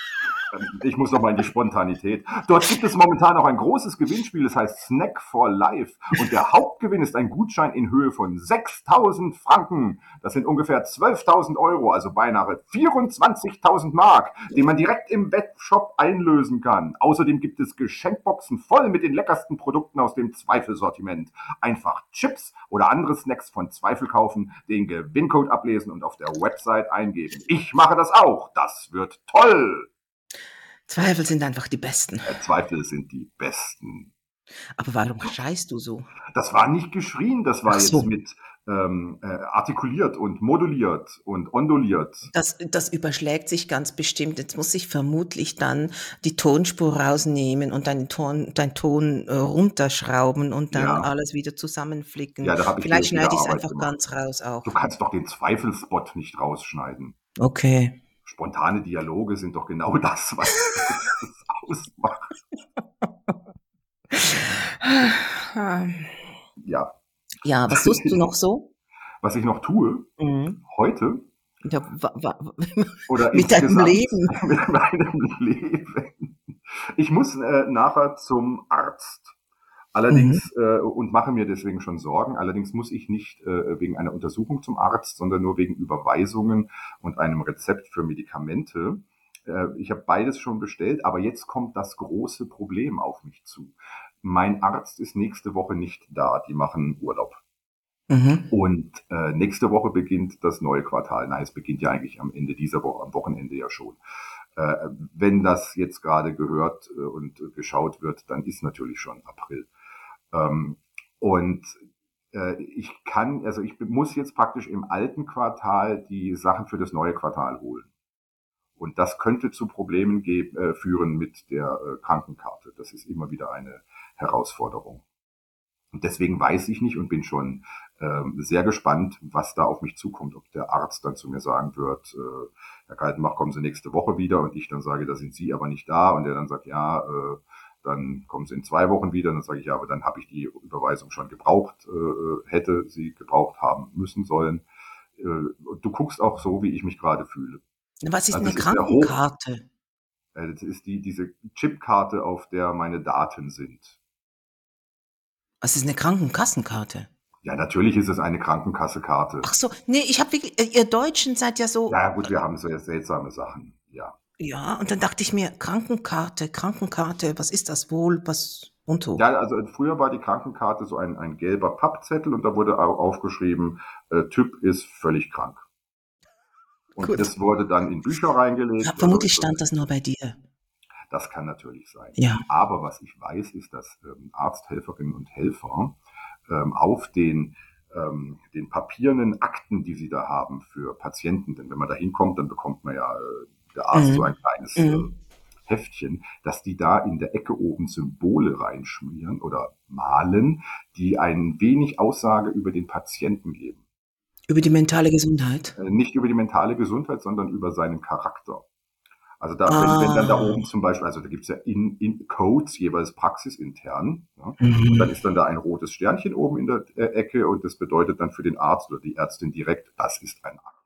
Ich muss noch mal in die Spontanität. Dort gibt es momentan auch ein großes Gewinnspiel, das heißt Snack for Life. Und der Hauptgewinn ist ein Gutschein in Höhe von sechstausend Franken. Das sind ungefähr zwölftausend Euro, also beinahe vierundzwanzigtausend Mark, den man direkt im Webshop einlösen kann. Außerdem gibt es Geschenkboxen voll mit den leckersten Produkten aus dem Zweifel-Sortiment. Einfach Chips oder andere Snacks von Zweifel kaufen, den Gewinncode ablesen und auf der Website eingeben. Ich mache das auch. Das wird toll. Zweifel sind einfach die Besten. Äh, Zweifel sind die Besten. Aber warum schreist du so? Das war nicht geschrien, das Ach war jetzt so. mit ähm, äh, artikuliert und moduliert und onduliert. Das, das überschlägt sich ganz bestimmt. Jetzt muss ich vermutlich dann die Tonspur rausnehmen und deinen Ton, dein Ton äh, runterschrauben und dann Ja, alles wieder zusammenflicken. ja, da habe ich Vielleicht dir wieder schneide ich es Arbeit einfach gemacht. ganz raus Du auch. kannst doch den Zweifelspot nicht rausschneiden. Okay. Spontane Dialoge sind doch genau das, was das ausmacht. Ja. Ja, was tust du noch so? Was ich noch tue, Mhm. heute Ja, wa, wa, oder mit deinem insgesamt Leben. mit meinem Leben. Ich muss äh, nachher zum Arzt. Mhm. Allerdings, äh, und mache mir deswegen schon Sorgen, allerdings muss ich nicht äh, wegen einer Untersuchung zum Arzt, sondern nur wegen Überweisungen und einem Rezept für Medikamente. Äh, ich habe beides schon bestellt, aber jetzt kommt das große Problem auf mich zu. Mein Arzt ist nächste Woche nicht da, die machen Urlaub. Mhm. Und äh, nächste Woche beginnt das neue Quartal. Nein, es beginnt ja eigentlich am Ende dieser Woche, am Wochenende ja schon. Äh, wenn das jetzt gerade gehört äh, und äh, geschaut wird, dann ist natürlich schon April. Ähm, und äh, ich kann, also ich muss jetzt praktisch im alten Quartal die Sachen für das neue Quartal holen. Und das könnte zu Problemen geben, äh, führen mit der äh, Krankenkarte. Das ist immer wieder eine Herausforderung. Und deswegen weiß ich nicht und bin schon ähm, sehr gespannt, was da auf mich zukommt. Ob der Arzt dann zu mir sagen wird, äh, Herr Kaltenbach, kommen Sie nächste Woche wieder, und ich dann sage, da sind Sie aber nicht da, und er dann sagt, ja, äh, dann kommen Sie in zwei Wochen wieder, und dann sage ich, ja, aber dann habe ich die Überweisung schon gebraucht, äh, hätte sie gebraucht haben müssen sollen. Äh, du guckst auch so, wie ich mich gerade fühle. Was ist Also eine es ist der Hoch, Krankenkarte? äh, das ist die, diese Chipkarte, auf der meine Daten sind. Was ist eine Krankenkassenkarte? Ja, natürlich ist es eine Krankenkassekarte. Ach so, nee, ich habe wirklich, äh, ihr Deutschen seid ja so, Ja, gut, wir haben so seltsame Sachen, ja. ja, und dann dachte ich mir, Krankenkarte, Krankenkarte, was ist das wohl, was und so. Ja, also früher war die Krankenkarte so ein, ein gelber Pappzettel, und da wurde au- aufgeschrieben, äh, Typ ist völlig krank. Und Gut. das wurde dann in Bücher Ja, reingelegt. Also vermutlich so eine, stand das nur bei dir. das kann natürlich sein. Ja. Aber was ich weiß, ist, dass ähm, Arzthelferinnen und Helfer ähm, auf den, ähm, den papierenden Akten, die sie da haben für Patienten, denn wenn man da hinkommt, dann bekommt man ja äh, der Arzt so Mhm. ein kleines äh, Mhm. Heftchen, dass die da in der Ecke oben Symbole reinschmieren oder malen, die ein wenig Aussage über den Patienten geben. Über die mentale Gesundheit. Äh, Nicht über die mentale Gesundheit, sondern über seinen Charakter. Also da, wenn, wenn dann da Ah. oben zum Beispiel, also da gibt's ja in, in Codes jeweils praxisintern, ja, und dann Mhm. ist dann da ein rotes Sternchen oben in der äh, Ecke, und das bedeutet dann für den Arzt oder die Ärztin direkt, das ist ein Arzt.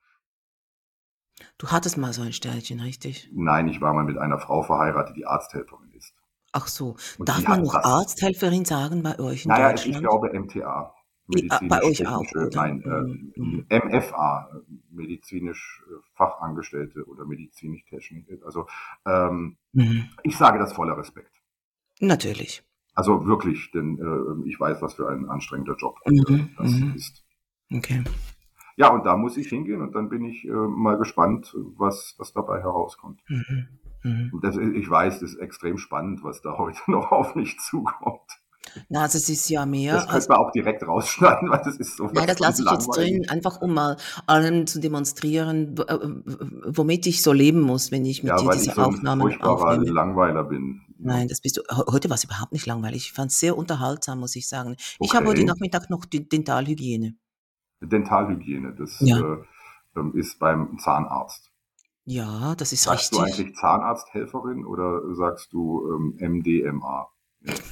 Du hattest mal so ein Sternchen, richtig? Nein, ich war mal mit einer Frau verheiratet, die Arzthelferin ist. Ach so. Und Darf die man hat noch das, Arzthelferin sagen bei euch in naja, ich Deutschland? glaube M T A, I- ah, bei euch auch, medizinisch-technische, oder? nein, Mhm. äh, Mhm. M F A, äh, medizinisch äh, Fachangestellte oder medizinisch-technisch. Also ähm, Mhm. ich sage das voller Respekt. Natürlich. Also wirklich, denn äh, ich weiß, was für ein anstrengender Job äh, Mhm. das Mhm. ist. Okay. Ja, und da muss ich hingehen, und dann bin ich äh, mal gespannt, was, was dabei herauskommt. Mhm. Mhm. Und das, ich weiß, das ist extrem spannend, was da heute noch auf mich zukommt. Na, also es ist ja Das mehr könnte als, man auch direkt rausschneiden, weil das ist nein, sowas das von lasse ich jetzt drin, langweilig. einfach um mal allen zu demonstrieren, w- äh, w- womit ich so leben muss, wenn ich mit Ja, dir weil ich diese so ein Aufnahmen furchtbarer aufnehme. Langweiler bin. Ja. Nein, das bist du. Heu- Heute war es überhaupt nicht langweilig. Ich fand es sehr unterhaltsam, muss ich sagen. Ich habe heute Okay. Nachmittag noch die Dentalhygiene. Dentalhygiene, das Ja. äh, ähm, ist beim Zahnarzt. Ja, das ist Sagst du richtig. eigentlich Zahnarzthelferin oder sagst du ähm, M D M A? Ja.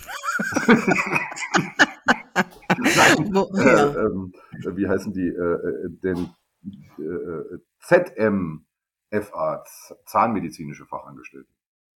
Nein, äh, Woher? ähm, wie heißen die? Äh, äh, denn äh, Z M F A, Z- Zahnmedizinische Fachangestellte.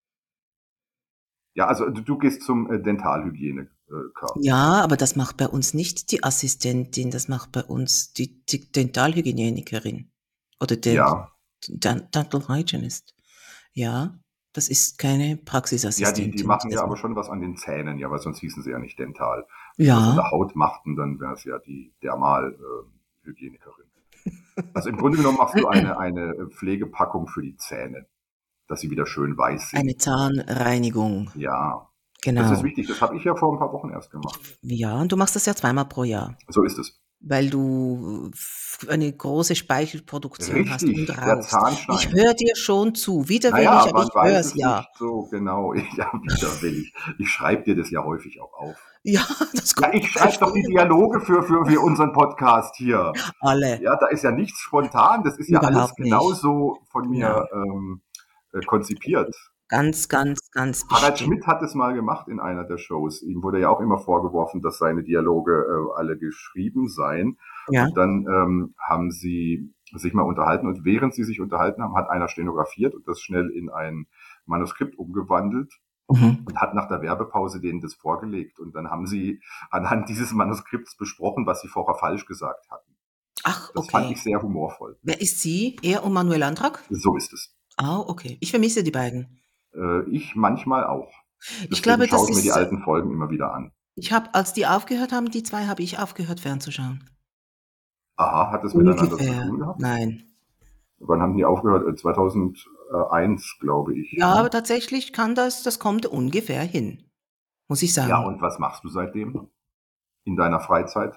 Ja, also du, du gehst zum äh, Dentalhygieniker. Ja, aber das macht bei uns nicht die Assistentin, das macht bei uns die, die Dentalhygienikerin oder der Ja, Dan- Dental Hygienist. Ja, das ist keine ja, die, die Praxisassistentin. machen ja Also, aber schon was an den Zähnen, ja, weil sonst hießen sie ja nicht dental. Wenn sie was an ja, der Haut machten, dann wäre es ja die Dermalhygienikerin. Also im Grunde genommen machst du eine, eine Pflegepackung für die Zähne, dass sie wieder schön weiß eine sind. Zahnreinigung. Ja, das ist Genau. wichtig. Das habe ich ja vor ein paar Wochen erst gemacht. Ja, und du machst das ja zweimal pro Jahr, So ist es. weil du f- eine große Speichelproduktion hast und Richtig, der rauchst. Ich Zahnstein. höre dir schon zu, widerwillig, Naja, aber man ich höre weiß es, es ja. nicht so genau. Ja, widerwillig. Ich schreibe dir das ja häufig auch auf. Ja, das Ja, kommt ich mir schreibe doch die vor. Dialoge für, für, für unseren Podcast hier. Alle. Ja, da ist ja nichts spontan. Das ist ja alles Überhaupt nicht. genauso von Genau. mir ähm, äh, konzipiert. Ganz, ganz, ganz Harald bestimmt. Schmidt hat es mal gemacht in einer der Shows. Ihm wurde ja auch immer vorgeworfen, dass seine Dialoge äh, alle geschrieben seien. Ja. Und dann ähm, haben sie sich mal unterhalten. Und während sie sich unterhalten haben, hat einer stenografiert und das schnell in ein Manuskript umgewandelt Mhm. und hat nach der Werbepause denen das vorgelegt. Und dann haben sie anhand dieses Manuskripts besprochen, was sie vorher falsch gesagt hatten. Ach, Das fand ich okay. sehr humorvoll. Wer ist sie? Er und Manuel Antrag? So ist es. Ah, okay. Ich vermisse die beiden. Äh, ich manchmal auch. Ich Deswegen glaube, schaue das ich mir die ist, alten Folgen immer wieder an. ich habe, als die aufgehört haben, die zwei, habe ich aufgehört fernzuschauen. Aha, hat es miteinander zu Ungefähr. tun gehabt? Nein. Wann haben die aufgehört? Äh, zweitausendeins, glaube ich. Ja, Ne? aber tatsächlich kann das, das kommt ungefähr hin, muss ich Ja, sagen. und was machst du seitdem in deiner Freizeit?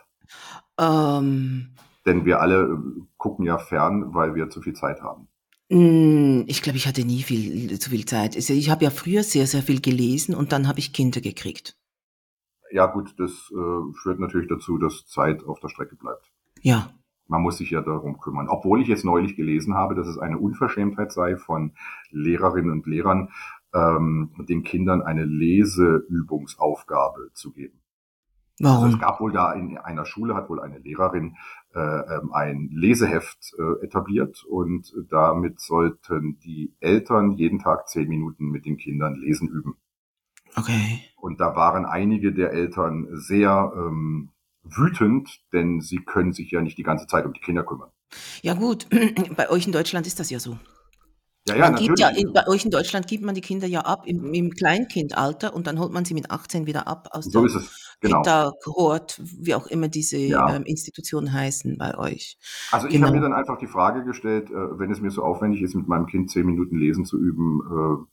Ähm, Denn wir alle äh, gucken ja fern, weil wir zu viel Zeit haben. mh, ich glaube, ich hatte nie viel, zu viel Zeit. Also ich habe ja früher sehr, sehr viel gelesen und dann habe ich Kinder gekriegt. Ja gut, das äh, führt natürlich dazu, dass Zeit auf der Strecke bleibt. Ja. Man muss sich ja darum kümmern. Obwohl ich jetzt neulich gelesen habe, dass es eine Unverschämtheit sei von Lehrerinnen und Lehrern, ähm, den Kindern eine Leseübungsaufgabe zu geben. Also es Warum? gab wohl da in einer Schule, hat wohl eine Lehrerin äh, ähm, ein Leseheft äh, etabliert und damit sollten die Eltern jeden Tag zehn Minuten mit den Kindern lesen üben. Okay. Und da waren einige der Eltern sehr ähm, wütend, denn sie können sich ja nicht die ganze Zeit um die Kinder kümmern. Ja gut, bei euch in Deutschland ist das ja so. Ja, ja, Man gibt ja, natürlich. in, bei euch in Deutschland gibt man die Kinder ja ab im, im Kleinkindalter und dann holt man sie mit achtzehn wieder ab aus So der ist es. Genau. Kita, Kohort, wie auch immer diese ähm, Ja. Institutionen heißen bei euch. Also ich habe mir Genau. dann einfach die Frage gestellt, äh, wenn es mir so aufwendig ist, mit meinem Kind zehn Minuten lesen zu üben, äh,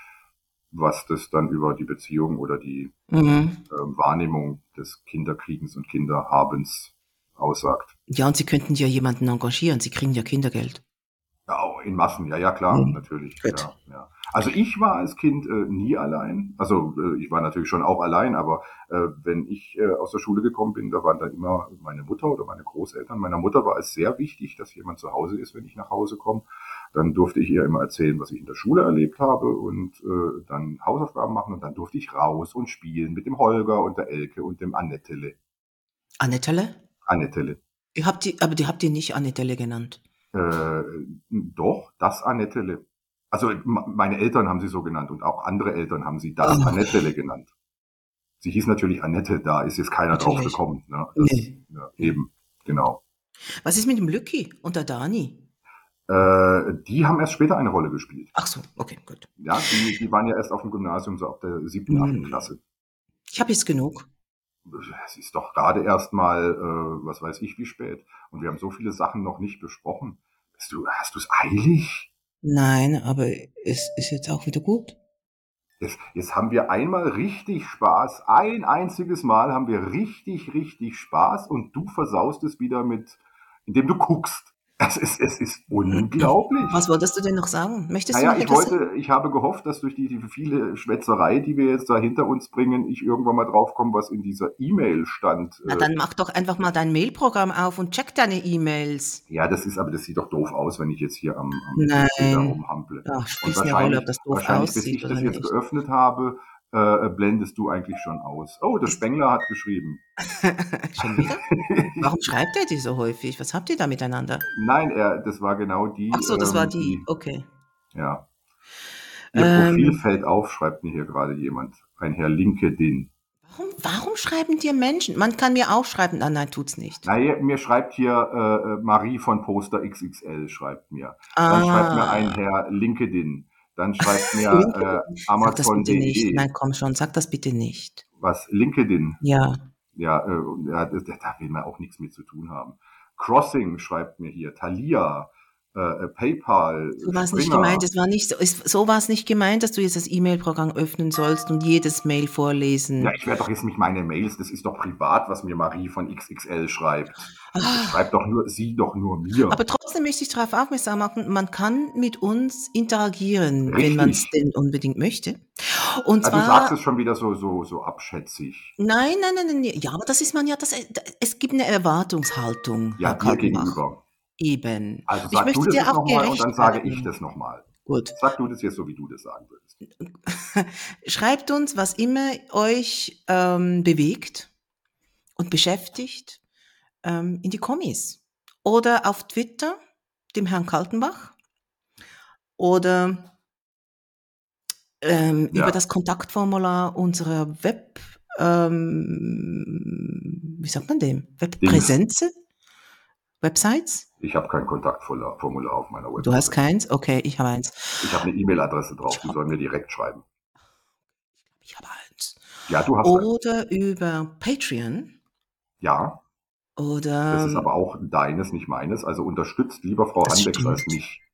was das dann über die Beziehung oder die Mhm. äh, Wahrnehmung des Kinderkriegens und Kinderhabens aussagt. Ja, und sie könnten ja jemanden engagieren, sie kriegen ja Kindergeld. Ja, in Massen, ja, ja, klar, Mhm. natürlich, Gut. ja, ja. Also ich war als Kind äh, nie allein. Also äh, ich war natürlich schon auch allein, aber äh, wenn ich äh, aus der Schule gekommen bin, da waren dann immer meine Mutter oder meine Großeltern. Meiner Mutter war es sehr wichtig, dass jemand zu Hause ist, wenn ich nach Hause komme. Dann durfte ich ihr immer erzählen, was ich in der Schule erlebt habe und äh, dann Hausaufgaben machen und dann durfte ich raus und spielen mit dem Holger und der Elke und dem Annettele. Annettele? Annettele. Ihr habt die, aber die habt ihr nicht Annettele genannt. Äh, doch, das Annettele. Also m- meine Eltern haben sie so genannt und auch andere Eltern haben sie das Oh, Annettele genannt. Sie hieß natürlich Annette, da ist jetzt keiner drauf natürlich. gekommen. Ne? Das, Nee. ja, Nee. eben, genau. Was ist mit dem Lücki und der Dani? Äh, die haben erst später eine Rolle gespielt. Ach so, okay, gut. Ja, die, die waren ja erst auf dem Gymnasium, so ab der siebten, achten Hm. Klasse. Ich habe jetzt genug. Es ist doch gerade erst mal, äh, was weiß ich, wie spät. Und wir haben so viele Sachen noch nicht besprochen. Bist du, hast du es eilig? Nein, aber es ist jetzt auch wieder gut. Jetzt, jetzt haben wir einmal richtig Spaß. Ein einziges Mal haben wir richtig, richtig Spaß und du versaust es wieder mit, indem du guckst. Es ist, es ist unglaublich. Was wolltest du denn noch sagen? Möchtest du Naja, noch ich etwas sagen? wollte, ich habe gehofft, dass durch die, die viele Schwätzerei, die wir jetzt da hinter uns bringen, ich irgendwann mal drauf komme, was in dieser E-Mail stand. Na, Äh, dann mach doch einfach mal dein Mailprogramm auf und check deine E-Mails. Ja, das ist, aber das sieht doch doof aus, wenn ich jetzt hier am, am P C da Nein. rumhample. Ach, Und spielt's eine Rolle, ob wahrscheinlich, das doof wahrscheinlich, bis aussieht ich das oder jetzt nicht. geöffnet habe, äh, blendest du eigentlich schon aus. Oh, der Ist Spengler hat geschrieben. schon wieder? Warum schreibt er die so häufig? Was habt ihr da miteinander? Nein, er, das war genau die, Ach so, das war ähm, die. die, Okay. ja. Ihr Profil Ähm, fällt auf, schreibt mir hier gerade jemand. Ein Herr LinkedIn. warum, warum schreiben dir Menschen? Man kann mir auch schreiben, ah, nein, tut's nicht. Nein, mir schreibt hier äh, äh, Marie von Poster X X L, schreibt mir. Dann schreibt mir ein Ah, Herr LinkedIn. Dann schreibt mir äh, LinkedIn. Sag das bitte nicht. Amazon.de. Nein, komm schon, sag das bitte nicht. Was? LinkedIn? Ja. Ja, äh, ja, das- da will man auch nichts mit zu tun haben. Crossing schreibt mir hier. Thalia, äh, äh, PayPal, So war es nicht gemeint. Springer. Es war nicht so, es, so war es nicht gemeint, dass du jetzt das E-Mail-Programm öffnen sollst und jedes Mail Ja, vorlesen. ich werde doch jetzt nicht meine Mails, das ist doch privat, was mir Marie von X X L schreibt. Das schreibt Ah, doch nur sie doch nur mir. aber trotzdem möchte ich darauf aufmerksam machen, man kann mit uns interagieren, wenn man es Richtig. denn unbedingt möchte. Und Ah, du sagst zwar, es schon wieder so, so, so abschätzig. nein, nein, nein, nein, ja, aber das ist man ja, das, es gibt eine Erwartungshaltung, Ja, Herr dir Kaltenbach. gegenüber. Eben. Also Ich sag du möchte das dir jetzt auch nochmal und dann gerecht sage ich werden. das nochmal. Gut. Sag du das jetzt so, wie du das sagen würdest. Schreibt uns, was immer euch ähm, bewegt und beschäftigt, ähm, in die Kommis. Oder auf Twitter, dem Herrn Kaltenbach. Oder ähm, über Ja, das Kontaktformular unserer Web, ähm, wie sagt man dem? Dings. Webpräsenze? Websites? Ich habe kein Kontaktformular auf meiner Du hast Webpräsenz. keins? Okay, ich habe eins. Ich habe eine E-Mail-Adresse drauf, Ich die habe soll mir direkt schreiben. ich habe eins. Ja, du hast eins. Oder über Patreon Ja, das ist oder aber auch deines, nicht meines. Also unterstützt lieber Frau das Handex als stimmt. mich.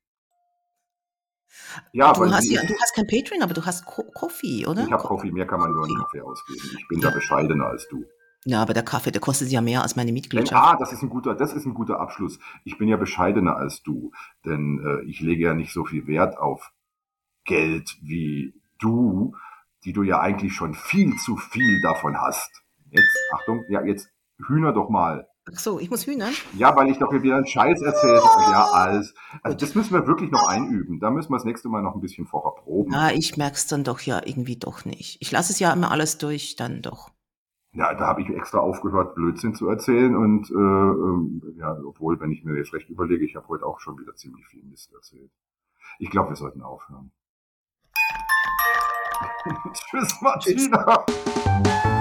Ja, Du weil hast sie ja du ist, hast kein Patreon, aber du hast Ko Ko-fi, ich oder? habe Ko Kaffee, mehr kann man nur einen Ko-fi. Kaffee ausgeben. Ich bin da Ja. bescheidener als du. Ja, aber der Kaffee, der kostet ja mehr als meine Denn, Mitgliedschaft. ah, das ist ein guter, das ist ein guter Abschluss. Ich bin ja bescheidener als du, denn äh, ich lege ja nicht so viel Wert auf Geld wie du, die du ja eigentlich schon viel zu viel davon hast. Jetzt, Achtung, ja, jetzt Hühner doch mal. Ach so, ich muss hühnern? Ja, weil ich doch hier wieder einen Scheiß erzählt habe. Ja, alles. Also Gut. das müssen wir wirklich noch einüben. Da müssen wir das nächste Mal noch ein bisschen vorher proben. Ja, ich merke es dann doch ja irgendwie doch nicht. Ich lasse es ja immer alles durch, dann doch. Ja, da habe ich extra aufgehört, Blödsinn zu erzählen. Und äh, ähm, ja, obwohl, wenn ich mir jetzt recht überlege, ich habe heute auch schon wieder ziemlich viel Mist erzählt. Ich glaube, wir sollten aufhören. Tschüss, Tschüss. Martina.